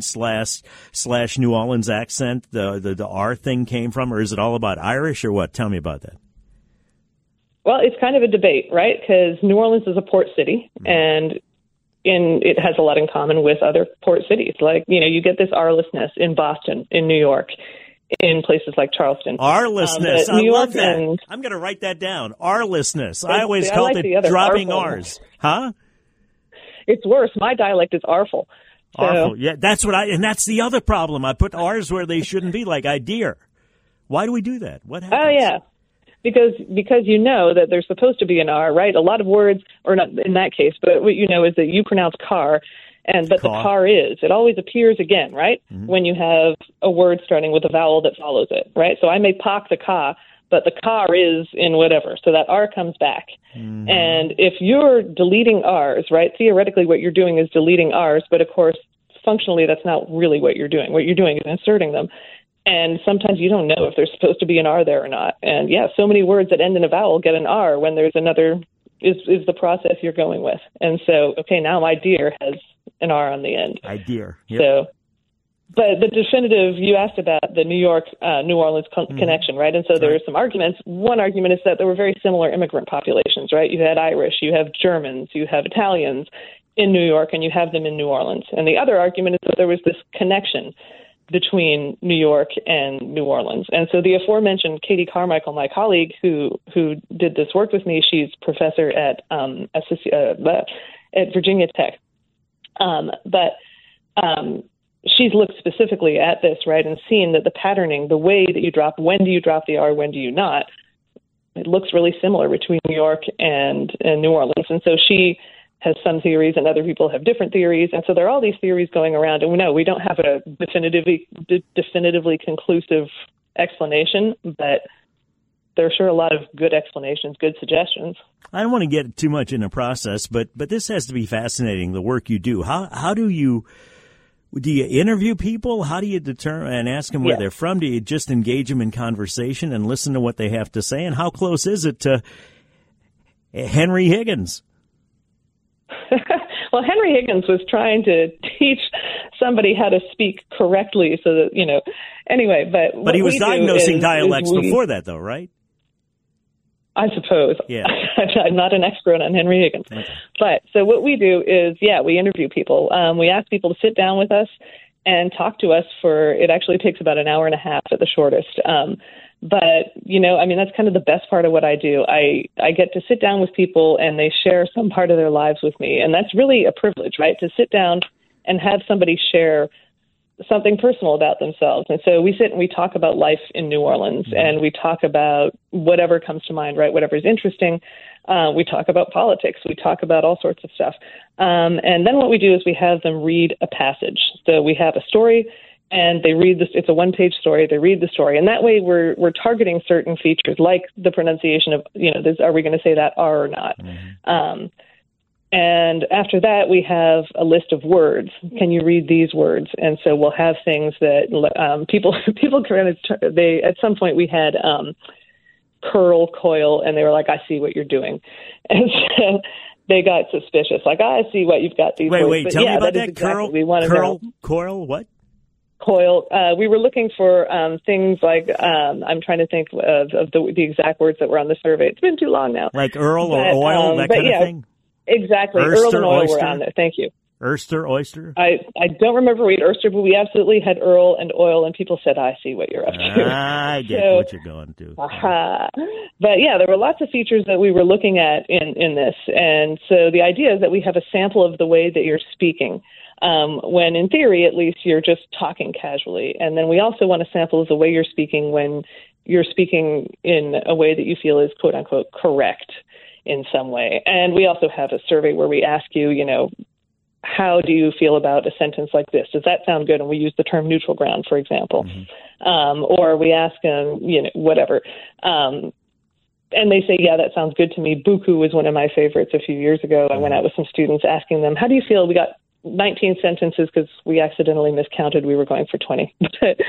/ New Orleans accent, the R thing came from, or is it all about Irish or what? Tell me about that. Well, it's kind of a debate, right? Because New Orleans is a port city, and it has a lot in common with other port cities. Like, you get this R-lessness in Boston, in New York, in places like Charleston. R-lessness. I love that. I'm going to write that down. R-lessness. I always called it dropping R's. Huh? It's worse. My dialect is artful. So. Artful. Yeah, and that's the other problem. I put R's where they shouldn't be, like idea. Why do we do that? What happens? Oh, yeah. Because that there's supposed to be an R, right? A lot of words, or not in that case, but what you know is that you pronounce car, but the car is. It always appears again, right? Mm-hmm. When you have a word starting with a vowel that follows it, right? So I may park the car, but the car is in whatever. So that R comes back. Mm-hmm. And if you're deleting R's, right, theoretically what you're doing is deleting R's, but of course, functionally that's not really what you're doing. What you're doing is inserting them. And sometimes you don't know if there's supposed to be an R there or not. And yeah, so many words that end in a vowel get an R when there's another is the process you're going with. And so, okay, now my dear has an R on the end. Idea. Yep. So, but the definitive, you asked about the New York, New Orleans connection, right? And so there are some arguments. One argument is that there were very similar immigrant populations, right? You had Irish, you have Germans, you have Italians in New York, and you have them in New Orleans. And the other argument is that there was this connection between New York and New Orleans. And so the aforementioned Katie Carmichael, my colleague who did this work with me, she's professor at Virginia Tech. But she's looked specifically at this, right, and seen that the patterning, the way that you drop, when do you drop the R, when do you not, it looks really similar between New York and New Orleans. And so she has some theories and other people have different theories. And so there are all these theories going around. And we don't have a definitively conclusive explanation, but there are sure a lot of good explanations, good suggestions. I don't want to get too much in the process, but this has to be fascinating, the work you do. How do you interview people? How do you determine and ask them where they're from? Do you just engage them in conversation and listen to what they have to say? And how close is it to Henry Higgins? Well, Henry Higgins was trying to teach somebody how to speak correctly so that, anyway, but he was diagnosing dialects before that, though, right? I suppose. Yeah. I'm not an expert on Henry Higgins. Okay. But so what we do is, we interview people. We ask people to sit down with us and talk to us it actually takes about an hour and a half at the shortest. But, that's kind of the best part of what I do. I get to sit down with people and they share some part of their lives with me. And that's really a privilege, right? To sit down and have somebody share something personal about themselves. And so we sit and we talk about life in New Orleans and we talk about whatever comes to mind, right? Whatever is interesting. We talk about politics. We talk about all sorts of stuff. And then what we do is we have them read a passage. So we have a story and they read this. It's a one-page story. They read the story, and that way we're targeting certain features, like the pronunciation of, are we going to say that R or not? Mm-hmm. And after that, we have a list of words. Can you read these words? And so we'll have things that people kind of, at some point we had curl, coil, and they were like, I see what you're doing. And so they got suspicious, like, I see what you've got these words. Wait, tell me about that. Curl, coil, what? Coil. We were looking for things like, I'm trying to think of the exact words that were on the survey. It's been too long now. Like Earl or oil, that kind of thing? Exactly. Earl and oil were on there. Thank you. Oyster? I don't remember read Oyster, but we absolutely had Earl and oil, and people said, I see what you're up to. I get what you're going to. But yeah, there were lots of features that we were looking at in this. And so the idea is that we have a sample of the way that you're speaking, when in theory, at least, you're just talking casually. And then we also want a sample of the way you're speaking when you're speaking in a way that you feel is, quote unquote, correct in some way. And we also have a survey where we ask you, how do you feel about a sentence like this? Does that sound good? And we use the term neutral ground, for example. Mm-hmm. Or we ask them, whatever. And they say, yeah, that sounds good to me. Buku was one of my favorites a few years ago. I went out with some students asking them, how do you feel? We got 19 sentences because we accidentally miscounted. We were going for 20. But,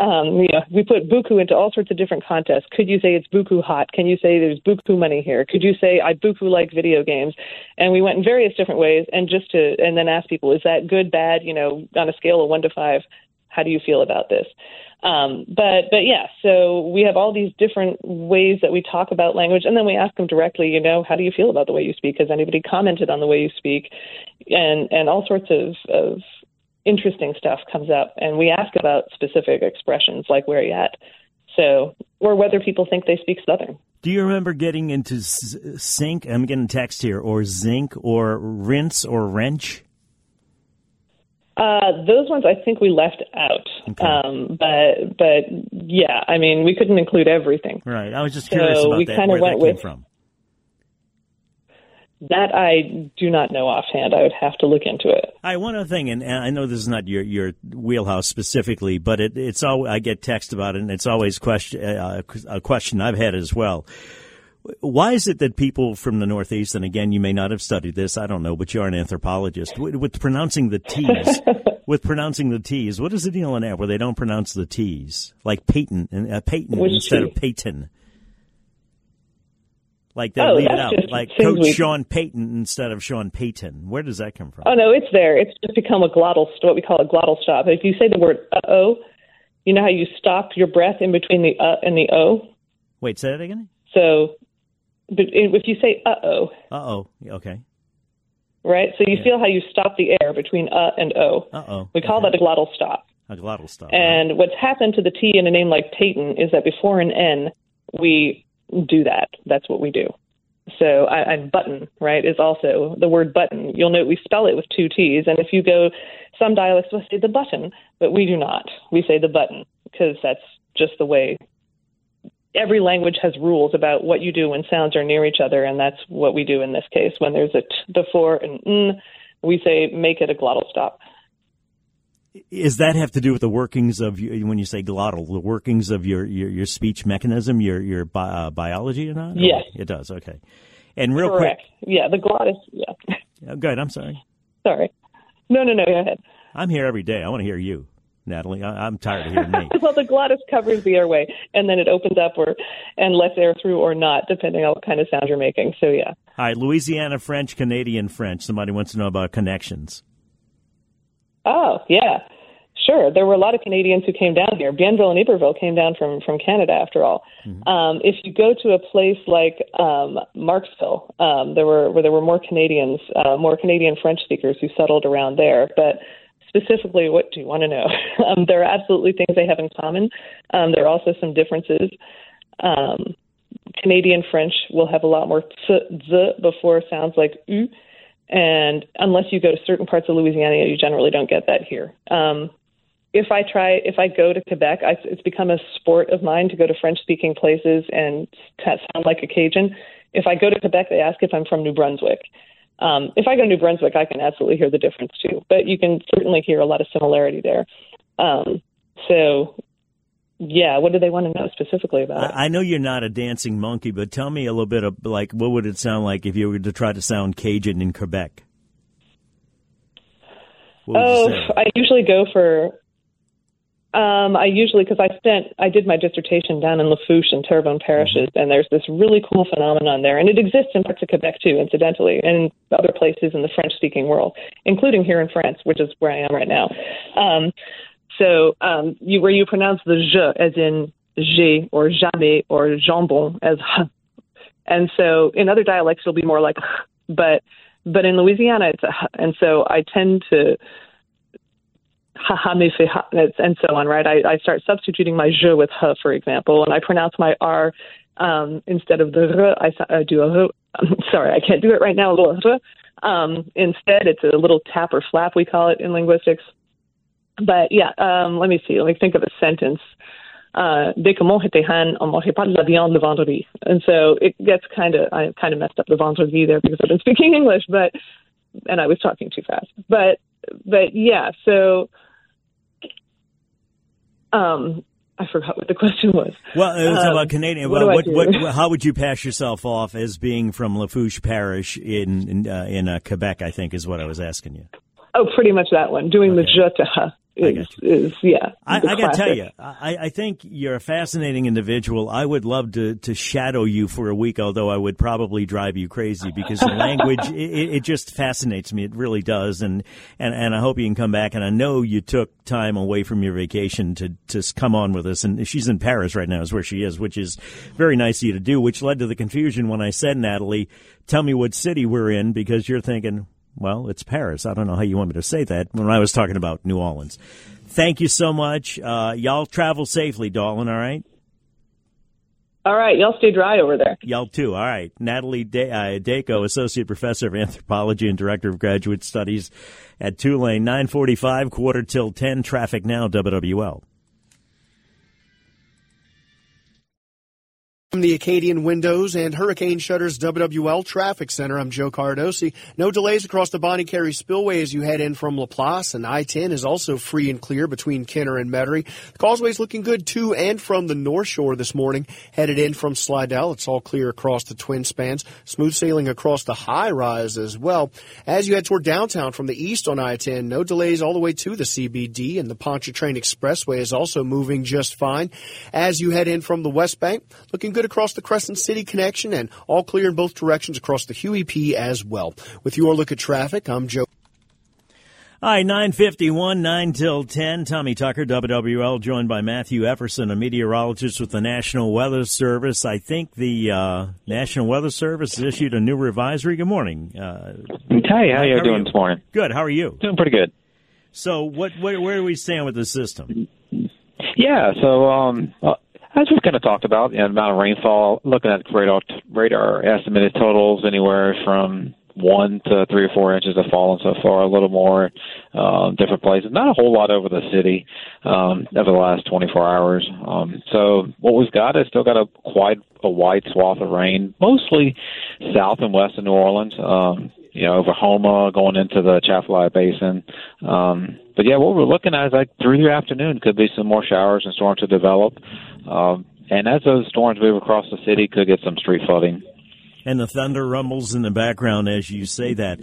we put buku into all sorts of different contests. Could you say it's buku hot? Can you say there's buku money here? Could you say I buku like video games? And we went in various different ways, and then ask people, is that good, bad? On a scale of 1 to 5, how do you feel about this? But yeah, so we have all these different ways that we talk about language, and then we ask them directly, how do you feel about the way you speak? Has anybody commented on the way you speak? And all sorts of interesting stuff comes up, and we ask about specific expressions like where you at, or whether people think they speak Southern. Do you remember getting into sync? I'm getting a text here, or zinc, or rinse, or wrench? Those ones I think we left out. Okay. But yeah, I mean, we couldn't include everything. Right. I was just curious about that, where that came from. That I do not know offhand. I would have to look into it. All right, one other thing, and I know this is not your wheelhouse specifically, but it's always, I get text about it, and it's always a question I've had as well. Why is it that people from the Northeast, and again, you may not have studied this, I don't know, but you are an anthropologist, with pronouncing the T's, what is the deal in that where they don't pronounce the T's? Like Peyton instead of Peyton. Like they leave it out. Like Coach Sean Payton instead of Sean Payton. Where does that come from? Oh, no, it's there. It's just become what we call a glottal stop. If you say the word uh-oh, you know how you stop your breath in between the and the o? Wait, say that again? So if you say uh-oh. Uh-oh, okay. Right? So you feel how you stop the air between and o. Uh-oh. We call that a glottal stop. A glottal stop. And what's happened to the T in a name like Peyton is that before an N, we do that. That's what we do. So and button, right, is also the word button. You'll note we spell it with 2 T's. And if you go, some dialects will say the button, but we do not. We say the button because that's just the way. Every language has rules about what you do when sounds are near each other, and that's what we do in this case. When there's a t before an n, we say make it a glottal stop. Does that have to do with the workings of, when you say glottal, the workings of your speech mechanism, your biology or not? Yes. It does, okay. And real Correct. quick. Yeah, the glottis, yeah. Go ahead, I'm sorry. Sorry. No, go ahead. I'm here every day. I want to hear you, Natalie. I'm tired of hearing me. Well, the glottis covers the airway, and then it opens up and lets air through or not, depending on what kind of sound you're making. So, yeah. All right, Louisiana French, Canadian French. Somebody wants to know about connections. Oh, yeah. Sure. There were a lot of Canadians who came down here. Bienville and Iberville came down from Canada, after all. Mm-hmm. If you go to a place like Marksville, there were more Canadians, more Canadian French speakers who settled around there. But specifically, what do you want to know? There are absolutely things they have in common. There are also some differences. Canadian French will have a lot more z before sounds like u, and unless you go to certain parts of Louisiana, you generally don't get that here. If I go to Quebec, it's become a sport of mine to go to French-speaking places and sound like a Cajun. If I go to Quebec, they ask if I'm from New Brunswick. If I go to New Brunswick, I can absolutely hear the difference too, but you can certainly hear a lot of similarity there. So, yeah, what do they want to know specifically about it? I know you're not a dancing monkey, but tell me a little bit of, like, what would it sound like if you were to try to sound Cajun in Quebec? I usually go for, because I did my dissertation down in Lafourche and Terrebonne parishes, and there's this really cool phenomenon there, and it exists in parts of Quebec too, incidentally, and other places in the French-speaking world, including here in France, which is where I am right now. Where you pronounce the je as in j'ai or jamais or jambon as h. And so in other dialects it'll be more like h, but in Louisiana it's a h. And so I tend to ha me fait ha, and so on, right? I start substituting my je with h, for example, and I pronounce my r instead of the r, I do a r. Sorry, I can't do it right now, a little r. Instead, it's a little tap or flap, we call it in linguistics. But yeah, let me see. Let me think of a sentence. Dès que mon était han, on mangeait pas de la viande le vendredi. And so it gets I kind of messed up the vendredi there because I've been speaking English, and I was talking too fast. But yeah, so I forgot what the question was. Well, it was about Canadian. Well, how would you pass yourself off as being from Lafourche Parish in Quebec, I think is what I was asking you. Oh, pretty much that one. Doing the je to ha. I got to tell you, I think you're a fascinating individual. I would love to shadow you for a week, although I would probably drive you crazy because the language, it just fascinates me. It really does. And I hope you can come back. And I know you took time away from your vacation to come on with us. And she's in Paris right now is where she is, which is very nice of you to do, which led to the confusion when I said, Natalie, tell me what city we're in, because you're thinking, well, it's Paris. I don't know how you want me to say that when I was talking about New Orleans. Thank you so much. Y'all travel safely, darling, all right? All right. Y'all stay dry over there. Y'all too. All right. Natalie Dayko, Associate Professor of Anthropology and Director of Graduate Studies at Tulane, 9:45, 9:45, traffic now, WWL. From the Acadian Windows and Hurricane Shutters WWL Traffic Center, I'm Joe Cardosi. No delays across the Bonnie Carey Spillway as you head in from LaPlace, and I-10 is also free and clear between Kenner and Metairie. The causeway's looking good to and from the North Shore this morning. Headed in from Slidell, it's all clear across the twin spans. Smooth sailing across the high rise as well. As you head toward downtown from the east on I-10, no delays all the way to the CBD, and the Pontchartrain Expressway is also moving just fine. As you head in from the West Bank, looking good across the Crescent City connection, and all clear in both directions across the Huey P as well. With your look at traffic, I'm Joe. All right, 9:51, 9 till 10. Tommy Tucker, WWL, joined by Matthew Epperson, a meteorologist with the National Weather Service. I think the National Weather Service has issued a new advisory. Good morning. Hey, how are you doing this morning? Good. How are you? Doing pretty good. So where do we stand with the system? Yeah, so as we've kind of talked about, the amount of rainfall, looking at radar estimated totals anywhere from 1 to 3 or 4 inches have fallen so far, a little more different places. Not a whole lot over the city over the last 24 hours. So what we've got is still got quite a wide swath of rain, mostly south and west of New Orleans, over Houma, going into the Atchafalaya Basin. But yeah, what we're looking at is like through the afternoon could be some more showers and storms to develop. And as those storms move across the city, could get some street flooding. And the thunder rumbles in the background as you say that.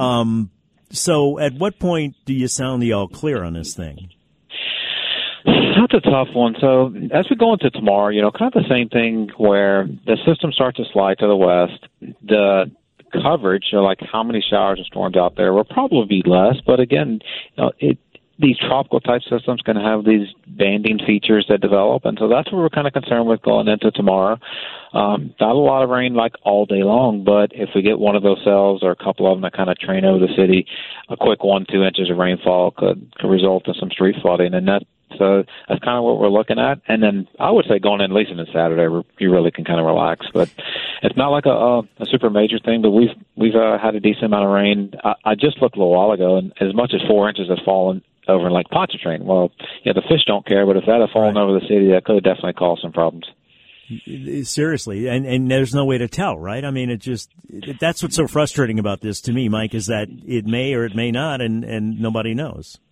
So at what point do you sound the all clear on this thing? That's a tough one. So as we go into tomorrow, kind of the same thing where the system starts to slide to the west. The coverage, like how many showers and storms out there, will probably be less. But again, these tropical type systems can have these banding features that develop, and so that's what we're kind of concerned with going into tomorrow. Not a lot of rain like all day long, but if we get one of those cells or a couple of them that kind of train over the city, a quick 1-2 inches of rainfall could result in some street flooding, and so that's kind of what we're looking at. And then I would say going in, at least into Saturday, you really can kind of relax. But it's not like a super major thing, but we've had a decent amount of rain. I just looked a little while ago, and as much as 4 inches have fallen over in Lake Pontchartrain. Well, the fish don't care, but if that had fallen over the city, that could definitely cause some problems. Seriously, and there's no way to tell, right? I mean, that's what's so frustrating about this to me, Mike, is that it may or it may not, and nobody knows.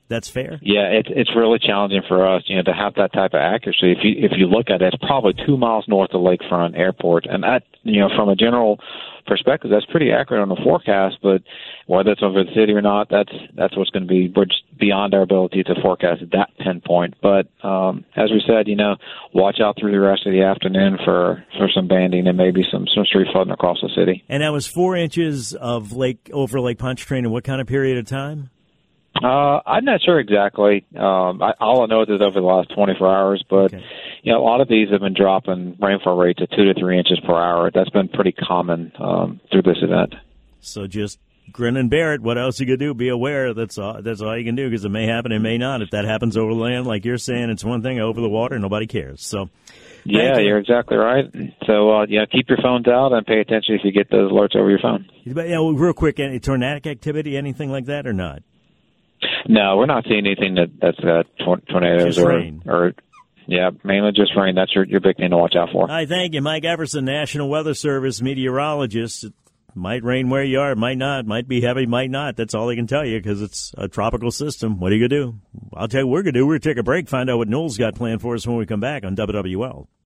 That's fair. Yeah, it's really challenging for us, to have that type of accuracy. If you look at it, it's probably 2 miles north of Lakefront Airport, and that, from a general perspective, that's pretty accurate on the forecast. But whether it's over the city or not, that's what's going to be beyond our ability to forecast that pinpoint. But as we said, watch out through the rest of the afternoon for some banding and maybe some street flooding across the city. And that was 4 inches of over Lake Pontchartrain in what kind of period of time? I'm not sure exactly. All I know is it's over the last 24 hours, but okay. A lot of these have been dropping rainfall rates at 2 to 3 inches per hour. That's been pretty common through this event. So just grin and bear it. What else you can do? Be aware. That's all you can do, because it may happen, it may not. If that happens over land, like you're saying, it's one thing. Over the water, nobody cares. So. Yeah, you're exactly right. So, keep your phones out and pay attention if you get those alerts over your phone. Yeah, real quick, any tornadic activity, anything like that, or not? No, we're not seeing anything that's tornadoes just rain. or mainly just rain. That's your big thing to watch out for. I thank you, Mike Everson, National Weather Service meteorologist. It might rain where you are, it might not, might be heavy, might not. That's all I can tell you, because it's a tropical system. What are you going to do? I'll tell you what we're going to do. We're going to take a break, find out what Noel's got planned for us when we come back on WWL.